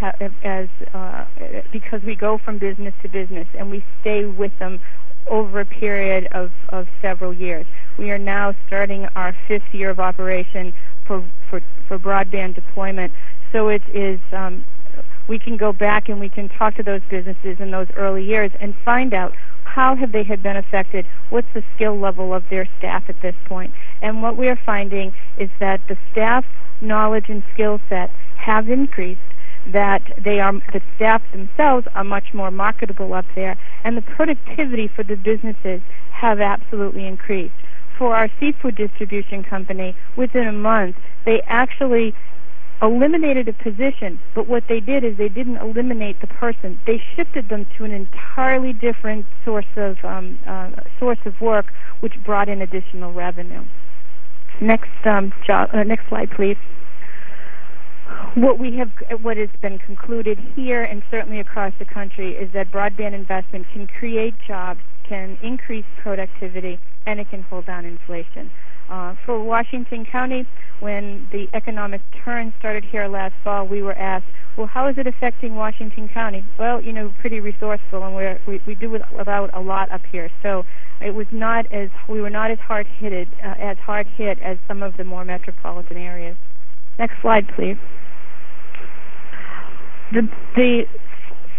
because we go from business to business and we stay with them over a period of several years. We are now starting our 5th year of operation for broadband deployment. So it is we can go back and we can talk to those businesses in those early years and find out how they had been affected, what's the skill level of their staff at this point. And what we are finding is that the staff knowledge and skill set have increased, that the staff themselves are much more marketable up there, and the productivity for the businesses have absolutely increased. For our seafood distribution company, within a month, they actually eliminated a position, but what they did is they didn't eliminate the person. They shifted them to an entirely different source of work, which brought in additional revenue. Next slide, please. What has been concluded here and certainly across the country is that broadband investment can create jobs, can increase productivity, and it can hold down inflation. For Washington County, when the economic turn started here last fall, we were asked, well, how is it affecting Washington County? Well, pretty resourceful, and we do without a lot up here. So we were not as hard hit as some of the more metropolitan areas. Next slide, please. The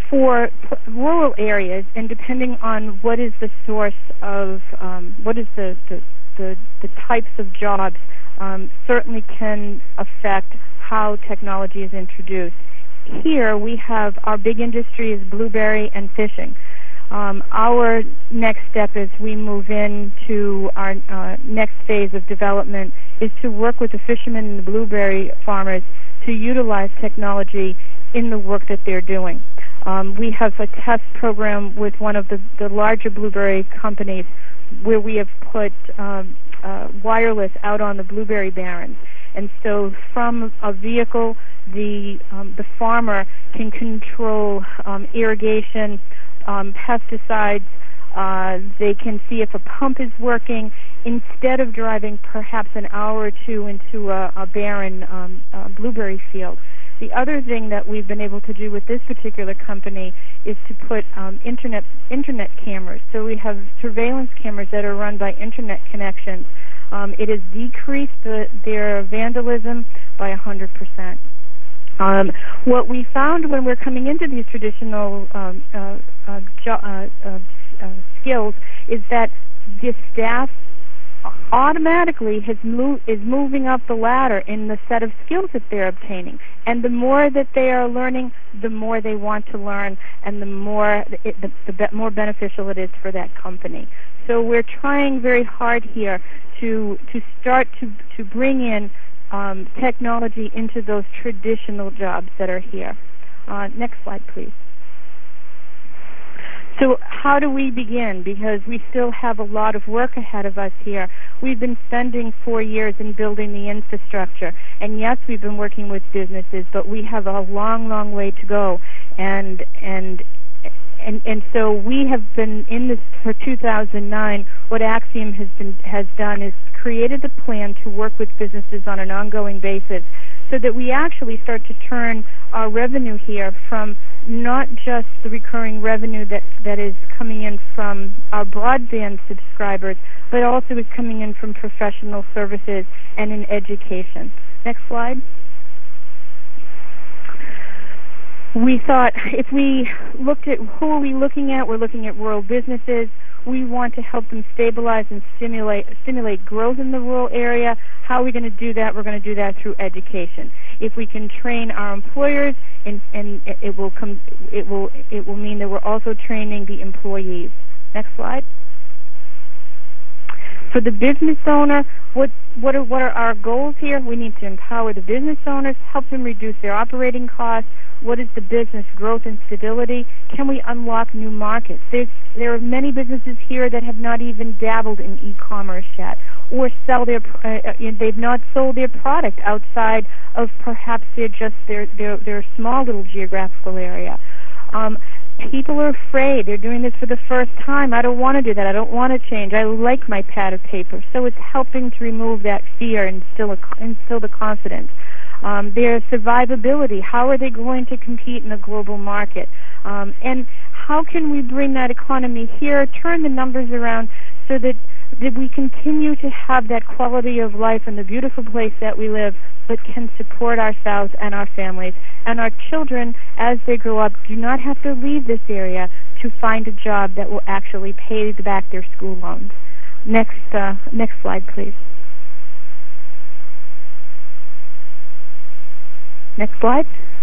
for rural areas, and depending on what is the source of, what is the types of jobs, certainly can affect how technology is introduced. Here we have our big industry is blueberry and fishing. Our next step as we move into our next phase of development is to work with the fishermen and the blueberry farmers to utilize technology in the work that they're doing. We have a test program with one of the larger blueberry companies where we have put wireless out on the blueberry barrens. And so from a vehicle, the farmer can control irrigation, pesticides. They can see if a pump is working instead of driving perhaps an hour or two into a barren blueberry field. The other thing that we've been able to do with this particular company is to put internet cameras. So we have surveillance cameras that are run by internet connections. It has decreased their vandalism by 100%. What we found when we're coming into these traditional skills is that the staff automatically is moving up the ladder in the set of skills that they're obtaining. And the more that they are learning, the more they want to learn, and the more beneficial it is for that company. So we're trying very hard here to start to bring in technology into those traditional jobs that are here. Next slide, please. So how do we begin? Because we still have a lot of work ahead of us here. We've been spending 4 years in building the infrastructure. And yes, we've been working with businesses, but we have a long, long way to go. And so we have been in this for 2009. What Axiom has done is created a plan to work with businesses on an ongoing basis so that we actually start to turn our revenue here from not just the recurring revenue that is coming in from our broadband subscribers, but also is coming in from professional services and in education. Next slide. We thought if we looked at who are we looking at, we're looking at rural businesses. We want to help them stabilize and stimulate growth in the rural area. How are we going to do that? We're going to do that through education. If we can train our employers, and it will mean that we're also training the employees. Next slide. For the business owner, what are our goals here? We need to empower the business owners, help them reduce their operating costs. What is the business growth and stability? Can we unlock new markets? There are many businesses here that have not even dabbled in e-commerce yet, or they've not sold their product outside of perhaps their small little geographical area. People are afraid. They're doing this for the first time. I don't want to do that. I don't want to change. I like my pad of paper. So it's helping to remove that fear and instill the confidence. Their survivability. How are they going to compete in the global market? And how can we bring that economy here, turn the numbers around so that we continue to have that quality of life in the beautiful place that we live, but can support ourselves and our families. And our children, as they grow up, do not have to leave this area to find a job that will actually pay back their school loans. Next slide, please. Next slide.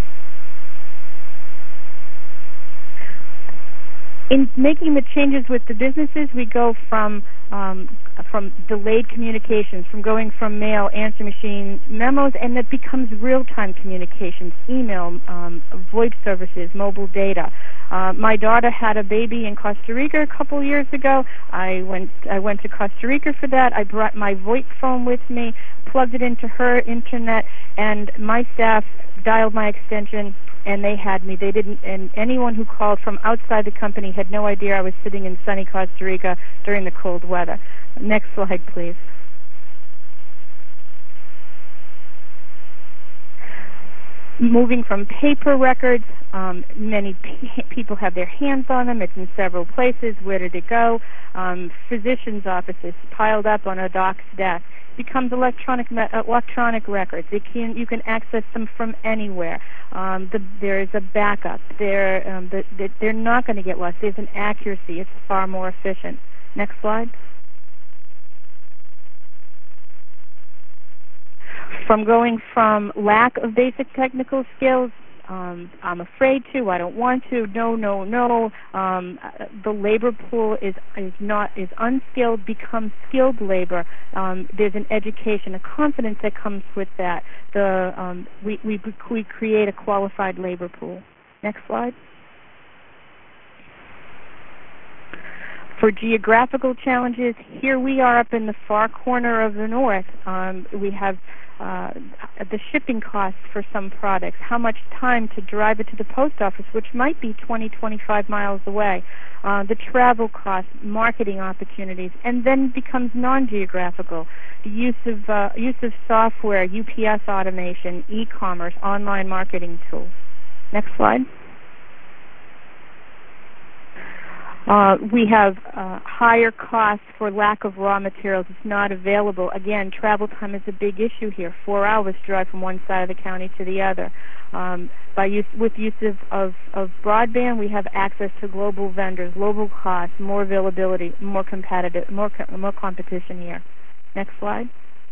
In making the changes with the businesses, we go from delayed communications, from going from mail, answer machine, memos, and it becomes real-time communications, email, VoIP services, mobile data. My daughter had a baby in Costa Rica a couple years ago. I went to Costa Rica for that. I brought my VoIP phone with me, plugged it into her internet, and my staff dialed my extension, and they had me. They didn't, and anyone who called from outside the company had no idea I was sitting in sunny Costa Rica during the cold weather. Next slide, please. Moving from paper records, many people have their hands on them. It's in several places. Where did it go? Physicians' offices piled up on a doc's desk. becomes electronic records. You can access them from anywhere. There is a backup. They're not going to get lost. There's an accuracy. It's far more efficient. Next slide. Going from lack of basic technical skills, I'm afraid to, I don't want to, no. The labor pool is unskilled, becomes skilled labor. There's an education, a confidence that comes with that. We create a qualified labor pool. Next slide. For geographical challenges, here we are up in the far corner of the north. We have the shipping costs for some products, how much time to drive it to the post office, which might be 20, 25 miles away, the travel costs, marketing opportunities, and then becomes non-geographical. The use of software, UPS automation, e-commerce, online marketing tools. Next slide. We have higher costs for lack of raw materials. It's not available. Again, travel time is a big issue here. 4 hours to drive from one side of the county to the other. With use of broadband, we have access to global vendors, local costs, more availability, more competitive, more competition here. Next slide.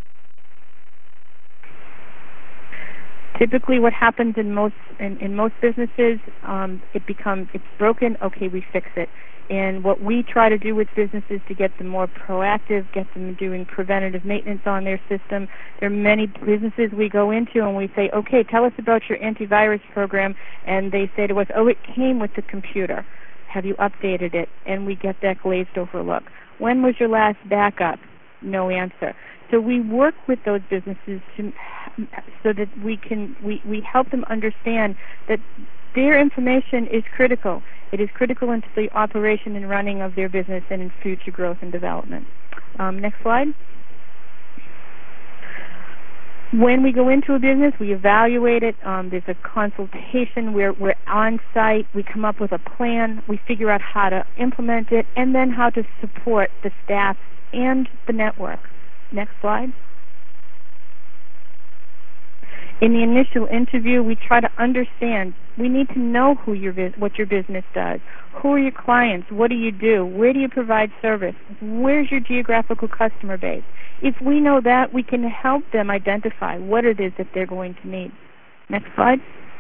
Typically, what happens in most businesses, it's broken. Okay, we fix it. And what we try to do with businesses to get them more proactive, get them doing preventative maintenance on their system. There are many businesses we go into and we say, okay, tell us about your antivirus program. And they say to us, oh, it came with the computer. Have you updated it? And we get that glazed over look. When was your last backup? No answer. So we work with those businesses so that we help them understand that their information is critical. It is critical into the operation and running of their business and in future growth and development. Next slide. When we go into a business, we evaluate it. There's a consultation where we're on site. We come up with a plan. We figure out how to implement it and then how to support the staff and the network. Next slide. In the initial interview, we try to understand. We need to know what your business does. Who are your clients? What do you do? Where do you provide service? Where's your geographical customer base? If we know that, we can help them identify what it is that they're going to need. Next slide.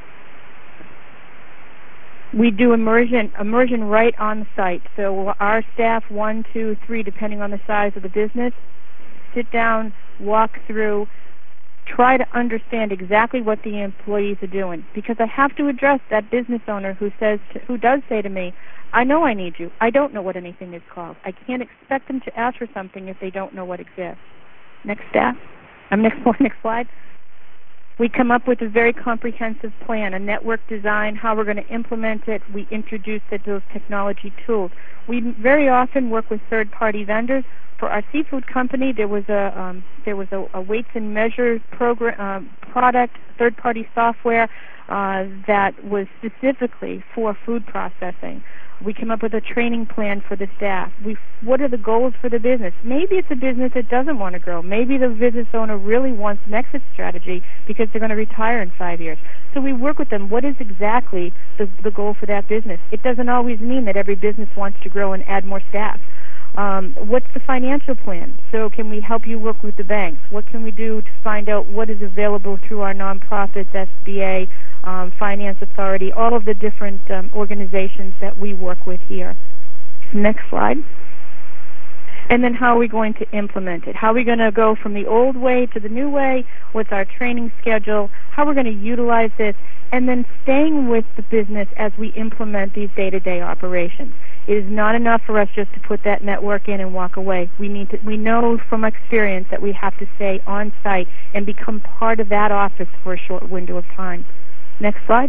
We do immersion right on the site. So our staff, 1, 2, 3, depending on the size of the business, sit down, walk through, try to understand exactly what the employees are doing, because I have to address that business owner who does say to me, I know I need you. I don't know what anything is called. I can't expect them to ask for something if they don't know what exists. Next slide. We come up with a very comprehensive plan, a network design, how we're going to implement it. We introduce those technology tools. We very often work with third-party vendors. For our seafood company, there was a weights and measures product, third-party software that was specifically for food processing. We came up with a training plan for the staff. What are the goals for the business? Maybe it's a business that doesn't want to grow. Maybe the business owner really wants an exit strategy because they're going to retire in 5 years. So we work with them. What is exactly the goal for that business? It doesn't always mean that every business wants to grow and add more staff. What's the financial plan? So can we help you work with the banks? What can we do to find out what is available through our nonprofits, SBA, Finance Authority, all of the different organizations that we work with here. Next slide. And then how are we going to implement it? How are we going to go from the old way to the new way? What's our training schedule? How we're going to utilize this? And then staying with the business as we implement these day-to-day operations. It is not enough for us just to put that network in and walk away. We know from experience that we have to stay on site and become part of that office for a short window of time. Next slide.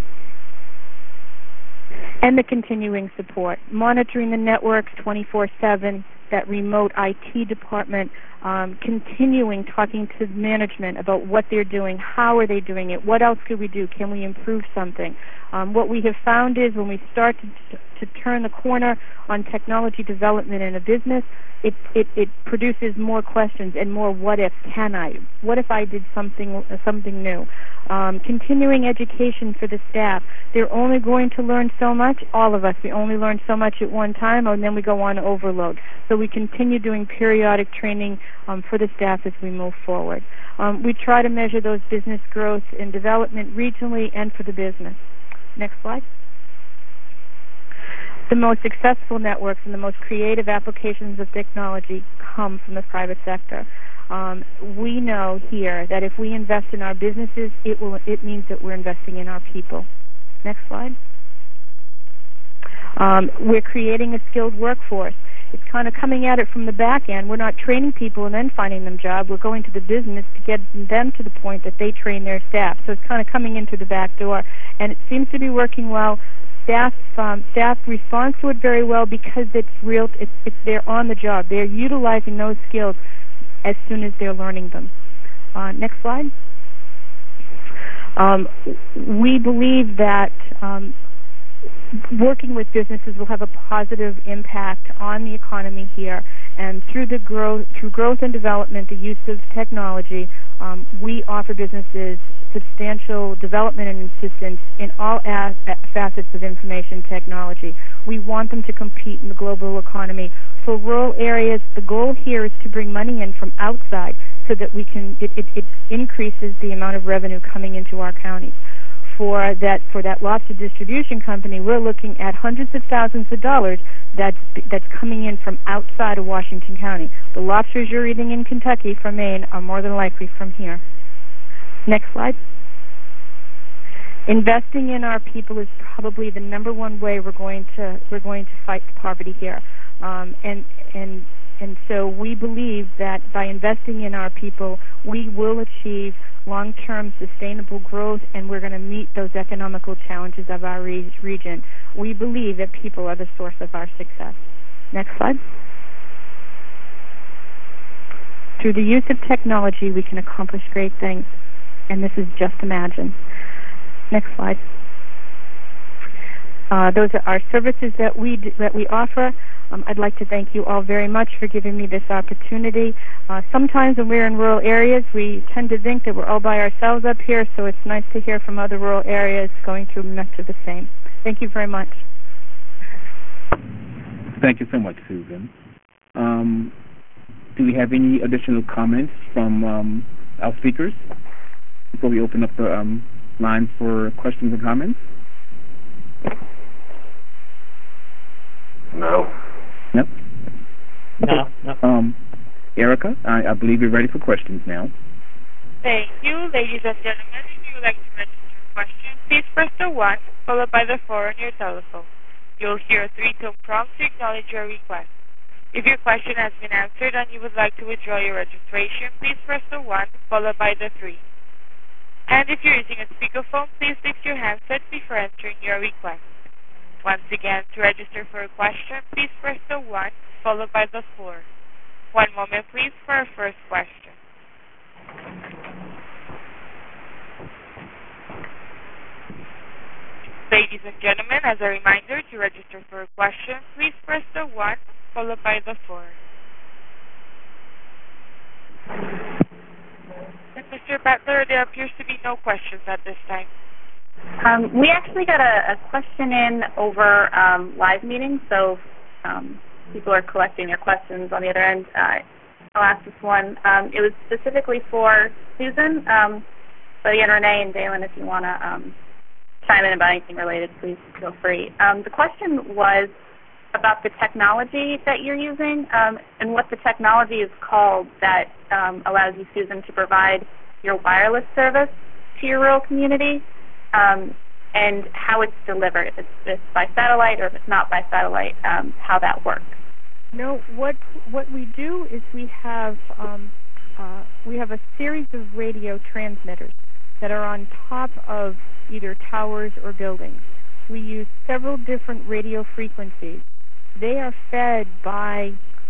And the continuing support. Monitoring the networks 24/7, that remote IT department, continuing talking to management about what they're doing, how are they doing it, what else could we do, can we improve something. What we have found is when we start to turn the corner on technology development in a business, it produces more questions and more what if I did something new. Continuing education for the staff. They're only going to learn so much, all of us. We only learn so much at one time, and then we go on overload. So we continue doing periodic training for the staff as we move forward. We try to measure those business growth and development regionally and for the business. Next slide. The most successful networks and the most creative applications of technology come from the private sector. We know here that if we invest in our businesses, it means that we're investing in our people. Next slide. We're creating a skilled workforce. It's kind of coming at it from the back end. We're not training people and then finding them jobs. We're going to the business to get them to the point that they train their staff. So it's kind of coming in through the back door, and it seems to be working well. Staff responds to it very well because it's real. They're on the job. They're utilizing those skills as soon as they're learning them. Next slide. We believe that working with businesses will have a positive impact on the economy here, and through growth and development, the use of technology, we offer businesses substantial development and assistance in all facets of information technology. We want them to compete in the global economy. For rural areas, the goal here is to bring money in from outside so that it increases the amount of revenue coming into our counties. For that lobster distribution company, we're looking at hundreds of thousands of dollars that's coming in from outside of Washington County. The lobsters you're eating in Kentucky from Maine are more than likely from here. Next slide. Investing in our people is probably the number one way we're going to fight poverty here, and so we believe that by investing in our people, we will achieve long-term sustainable growth, and we're going to meet those economical challenges of our region. We believe that people are the source of our success. Next slide. Through the use of technology, we can accomplish great things, and this is just imagine. Next slide. Those are our services that we offer. I'd like to thank you all very much for giving me this opportunity. Sometimes when we're in rural areas, we tend to think that we're all by ourselves up here, so it's nice to hear from other rural areas going through much of the same. Thank you very much. Thank you so much, Susan. Do we have any additional comments from our speakers before we open up the line for questions and comments? No. Nope. No. Erica, I believe you're ready for questions now. Thank you. Ladies and gentlemen, if you would like to register a question, please press the 1 followed by the 4 on your telephone. You'll hear a 3-tone prompt to acknowledge your request. If your question has been answered and you would like to withdraw your registration, please press the 1 followed by the 3. And if you're using a speakerphone, please fix your handset before entering your request. Once again, to register for a question, please press the 1 followed by the 4. One moment, please, for our first question. Ladies and gentlemen, as a reminder, to register for a question, please press the 1 followed by the 4. And Mr. Butler, there appears to be no questions at this time. We actually got a question in over live meeting, so people are collecting your questions on the other end. I'll ask this one. It was specifically for Susan, but again, Renee and Dalen, if you want to chime in about anything related, please feel free. The question was about the technology that you're using and what the technology is called that allows you, Susan, to provide your wireless service to your rural community. And how it's delivered, if it's by satellite or if it's not by satellite, how that works. No, what we do is we have a series of radio transmitters that are on top of either towers or buildings. We use several different radio frequencies. They are fed by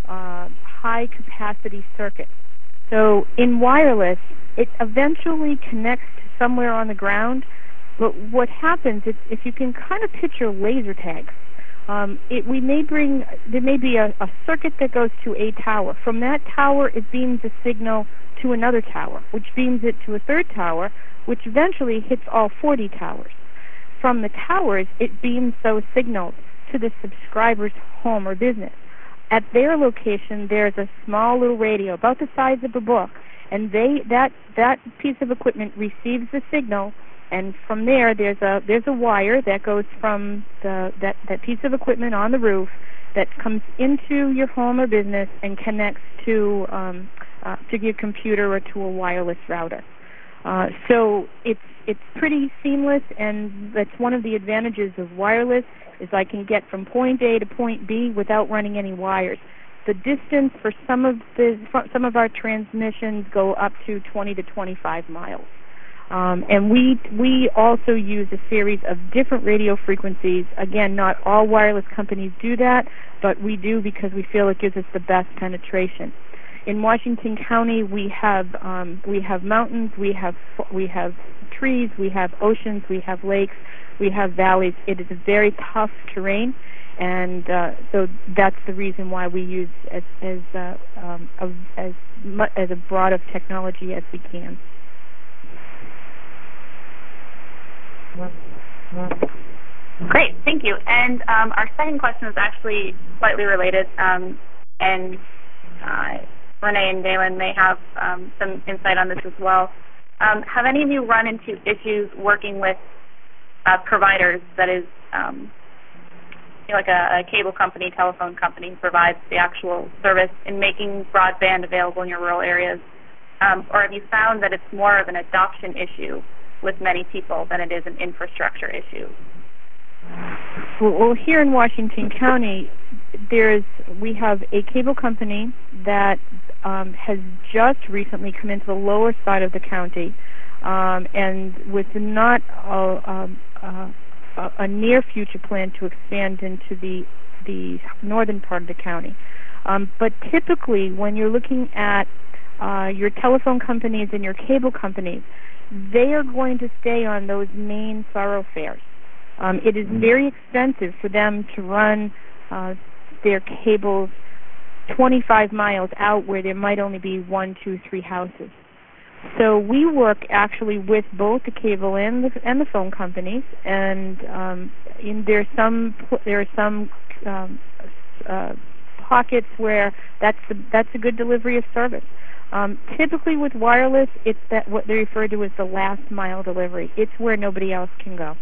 high-capacity circuits. So in wireless, it eventually connects to somewhere on the ground, but what happens is, if you can kind of picture laser tag, there may be a circuit that goes to a tower. From that tower, it beams a signal to another tower, which beams it to a third tower, which eventually hits all 40 towers. From the towers, it beams those signals to the subscriber's home or business. At their location, there's a small little radio about the size of a book, and that piece of equipment receives the signal, and from there, there's a wire that goes from that piece of equipment on the roof that comes into your home or business and connects to your computer or to a wireless router. So it's pretty seamless, and that's one of the advantages of wireless, is I can get from point A to point B without running any wires. The distance for some of our transmissions go up to 20 to 25 miles. And we also use a series of different radio frequencies. Again, not all wireless companies do that, but we do because we feel it gives us the best penetration. In Washington County, we have mountains, we have trees, we have oceans, we have lakes, we have valleys. It is a very tough terrain, and so that's the reason why we use as broad of technology as we can. Great, thank you. And our second question is actually slightly related, and Renee and Dalen may have some insight on this as well. Have any of you run into issues working with providers, that is, like a cable company, telephone company provides the actual service, in making broadband available in your rural areas? Or have you found that it's more of an adoption issue with many people than it is an infrastructure issue? Well, here in Washington County, we have a cable company that has just recently come into the lower side of the county, and with not a near future plan to expand into the northern part of the county. But typically, when you're looking at your telephone companies and your cable companies, they are going to stay on those main thoroughfares. It is very expensive for them to run their cables 25 miles out where there might only be 1, 2, 3 houses. So we work actually with both the cable and the phone companies, and there are some pockets where that's a good delivery of service. Typically with wireless, it's what they refer to as the last mile delivery. It's where nobody else can go.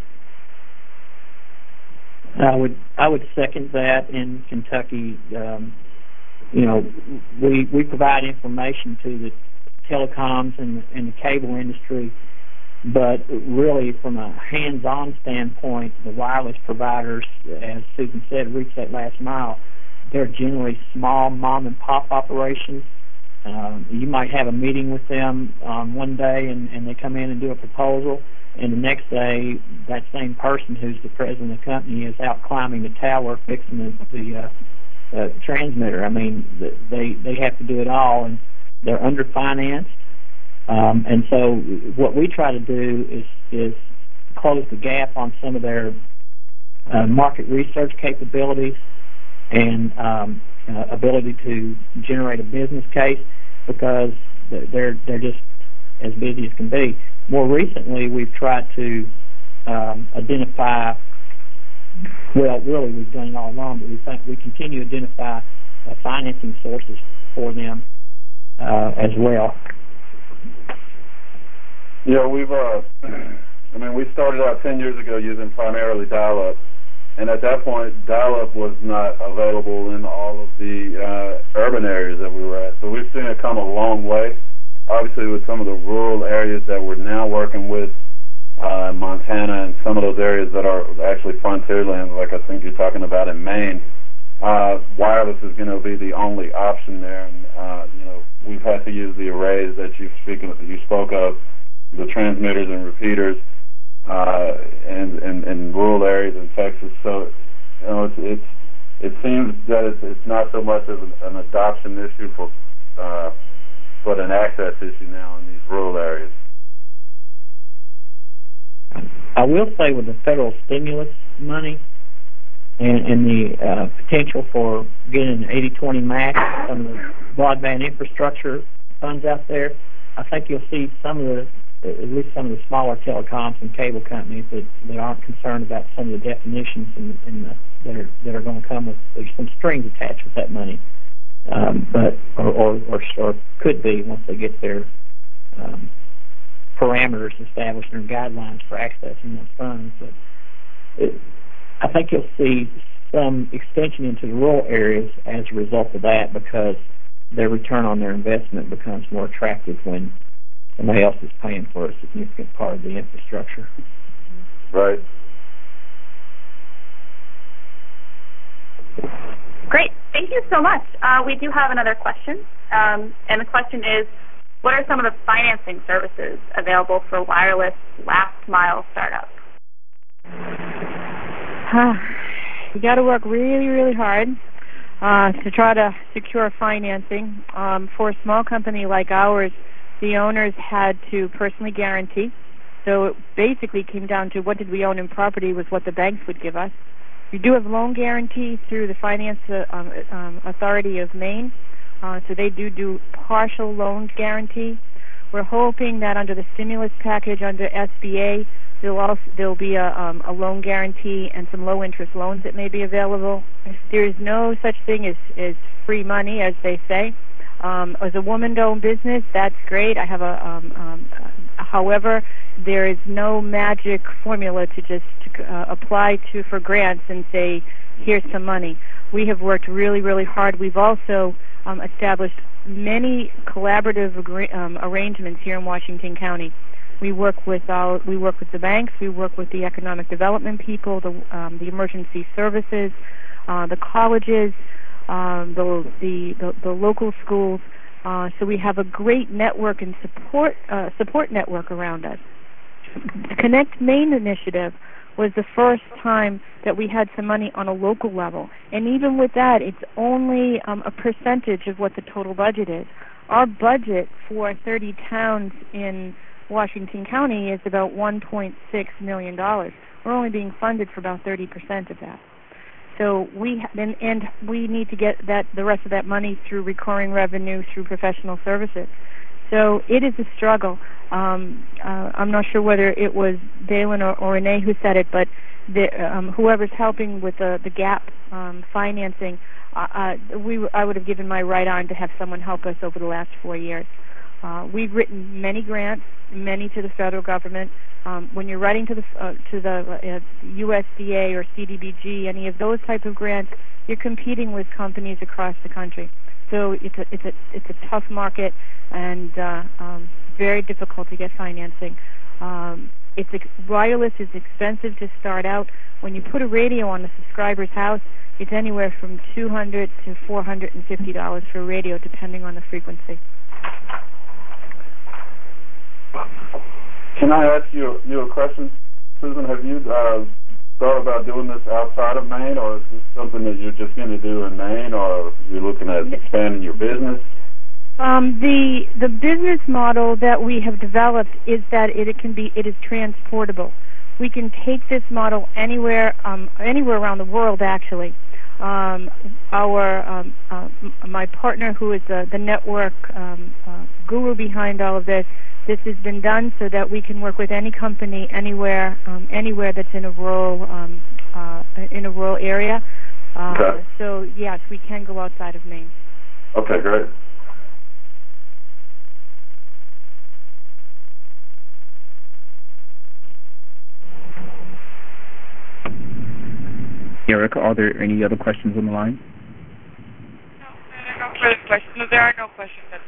I would second that. In Kentucky, we provide information to the telecoms and the cable industry, but really from a hands-on standpoint, the wireless providers, as Susan said, reach that last mile. They're generally small mom-and-pop operations. You might have a meeting with them one day, and they come in and do a proposal, and the next day, that same person who's the president of the company is out climbing the tower, fixing the transmitter. I mean, they have to do it all, and they're underfinanced. And so what we try to do is close the gap on some of their market research capabilities and ability to generate a business case, because they're just as busy as can be. More recently, we've tried to identify, well, really we've done it all along, but we continue to identify financing sources for them as well. Yeah, we started out 10 years ago using primarily dial-up, and at that point, dial-up was not available in all of the urban areas that we were at. So we've seen it come a long way. Obviously, with some of the rural areas that we're now working with, Montana and some of those areas that are actually frontier land, like I think you're talking about in Maine, wireless is going to be the only option there. And we've had to use the arrays that you spoke of, the transmitters and repeaters, in rural areas in Texas. So it seems that it's not so much of an adoption issue but an access issue now in these rural areas. I will say with the federal stimulus money and the potential for getting an 80-20 match, some of the broadband infrastructure funds out there, I think you'll see at least some of the smaller telecoms and cable companies that aren't concerned about some of the definitions that are going to come with. There's some strings attached with that money, but could be once they get their parameters established and guidelines for accessing those funds. But I think you'll see some extension into the rural areas as a result of that, because their return on their investment becomes more attractive when somebody else is paying for a significant part of the infrastructure. Right. Great. Thank you so much. We do have another question, and the question is, what are some of the financing services available for wireless last-mile startups? You got to work really, really hard to try to secure financing. For a small company like ours, the owners had to personally guarantee. So it basically came down to what did we own in property was what the banks would give us. We do have loan guarantee through the Finance Authority of Maine. So they do partial loan guarantee. We're hoping that under the stimulus package under SBA, there'll be a loan guarantee and some low-interest loans that may be available. There is no such thing as free money, as they say. As a woman-owned business, that's great. I have however, there is no magic formula to just apply for grants and say, here's some money. We have worked really, really hard. We've also established many collaborative arrangements here in Washington County. We work with the banks, we work with the economic development people, the emergency services, the colleges, the local schools. So we have a great network and support network around us. The Connect Maine initiative was the first time that we had some money on a local level. And even with that, it's only a percentage of what the total budget is. Our budget for 30 towns in Washington County is about $1.6 million. We're only being funded for about 30% of that. So we need to get the rest of that money through recurring revenue, through professional services. So it is a struggle. I'm not sure whether it was Dalen or Renee who said it, but whoever's helping with the gap financing, I would have given my right arm to have someone help us over the last 4 years. We've written many grants, many to the federal government. When you're writing to the USDA or CDBG, any of those type of grants, you're competing with companies across the country. So it's a tough market and very difficult to get financing. Wireless is expensive to start out. When you put a radio on the subscriber's house, it's anywhere from $200 to $450 for a radio, depending on the frequency. Can I ask you a question, Susan? Have you thought about doing this outside of Maine, or is this something that you're just going to do in Maine, or you're looking at expanding your business? The business model that we have developed is that it is transportable. We can take this model anywhere around the world. Actually, my partner, who is the network guru behind all of this, this has been done so that we can work with any company anywhere that's in a rural area. Okay. So yes, we can go outside of Maine. Okay, great. Erica, are there any other questions on the line? No, there are no further questions. No, there are no questions at this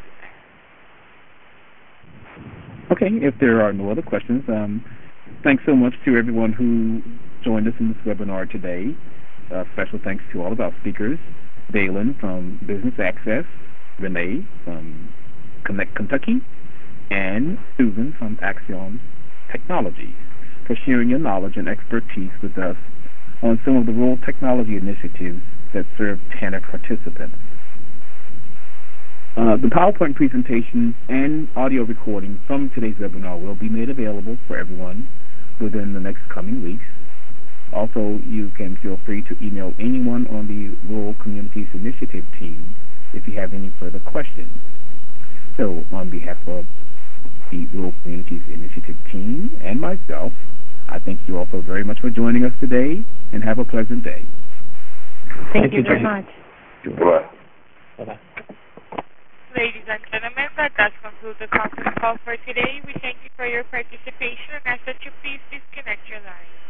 time. Okay, if there are no other questions, thanks so much to everyone who joined us in this webinar today. Special thanks to all of our speakers, Dalen from Business Access, Renee from Connect Kentucky, and Susan from Axiom Technology for sharing your knowledge and expertise with us on some of the rural technology initiatives that serve TANF participants. The PowerPoint presentation and audio recording from today's webinar will be made available for everyone within the next coming weeks. Also, you can feel free to email anyone on the Rural Communities Initiative team if you have any further questions. So, on behalf of the Rural Communities Initiative team and myself, I thank you all so very much for joining us today, and have a pleasant day. Thank you very much. Bye. Bye-bye. Ladies and gentlemen, that does conclude the conference call for today. We thank you for your participation and ask that you please disconnect your line.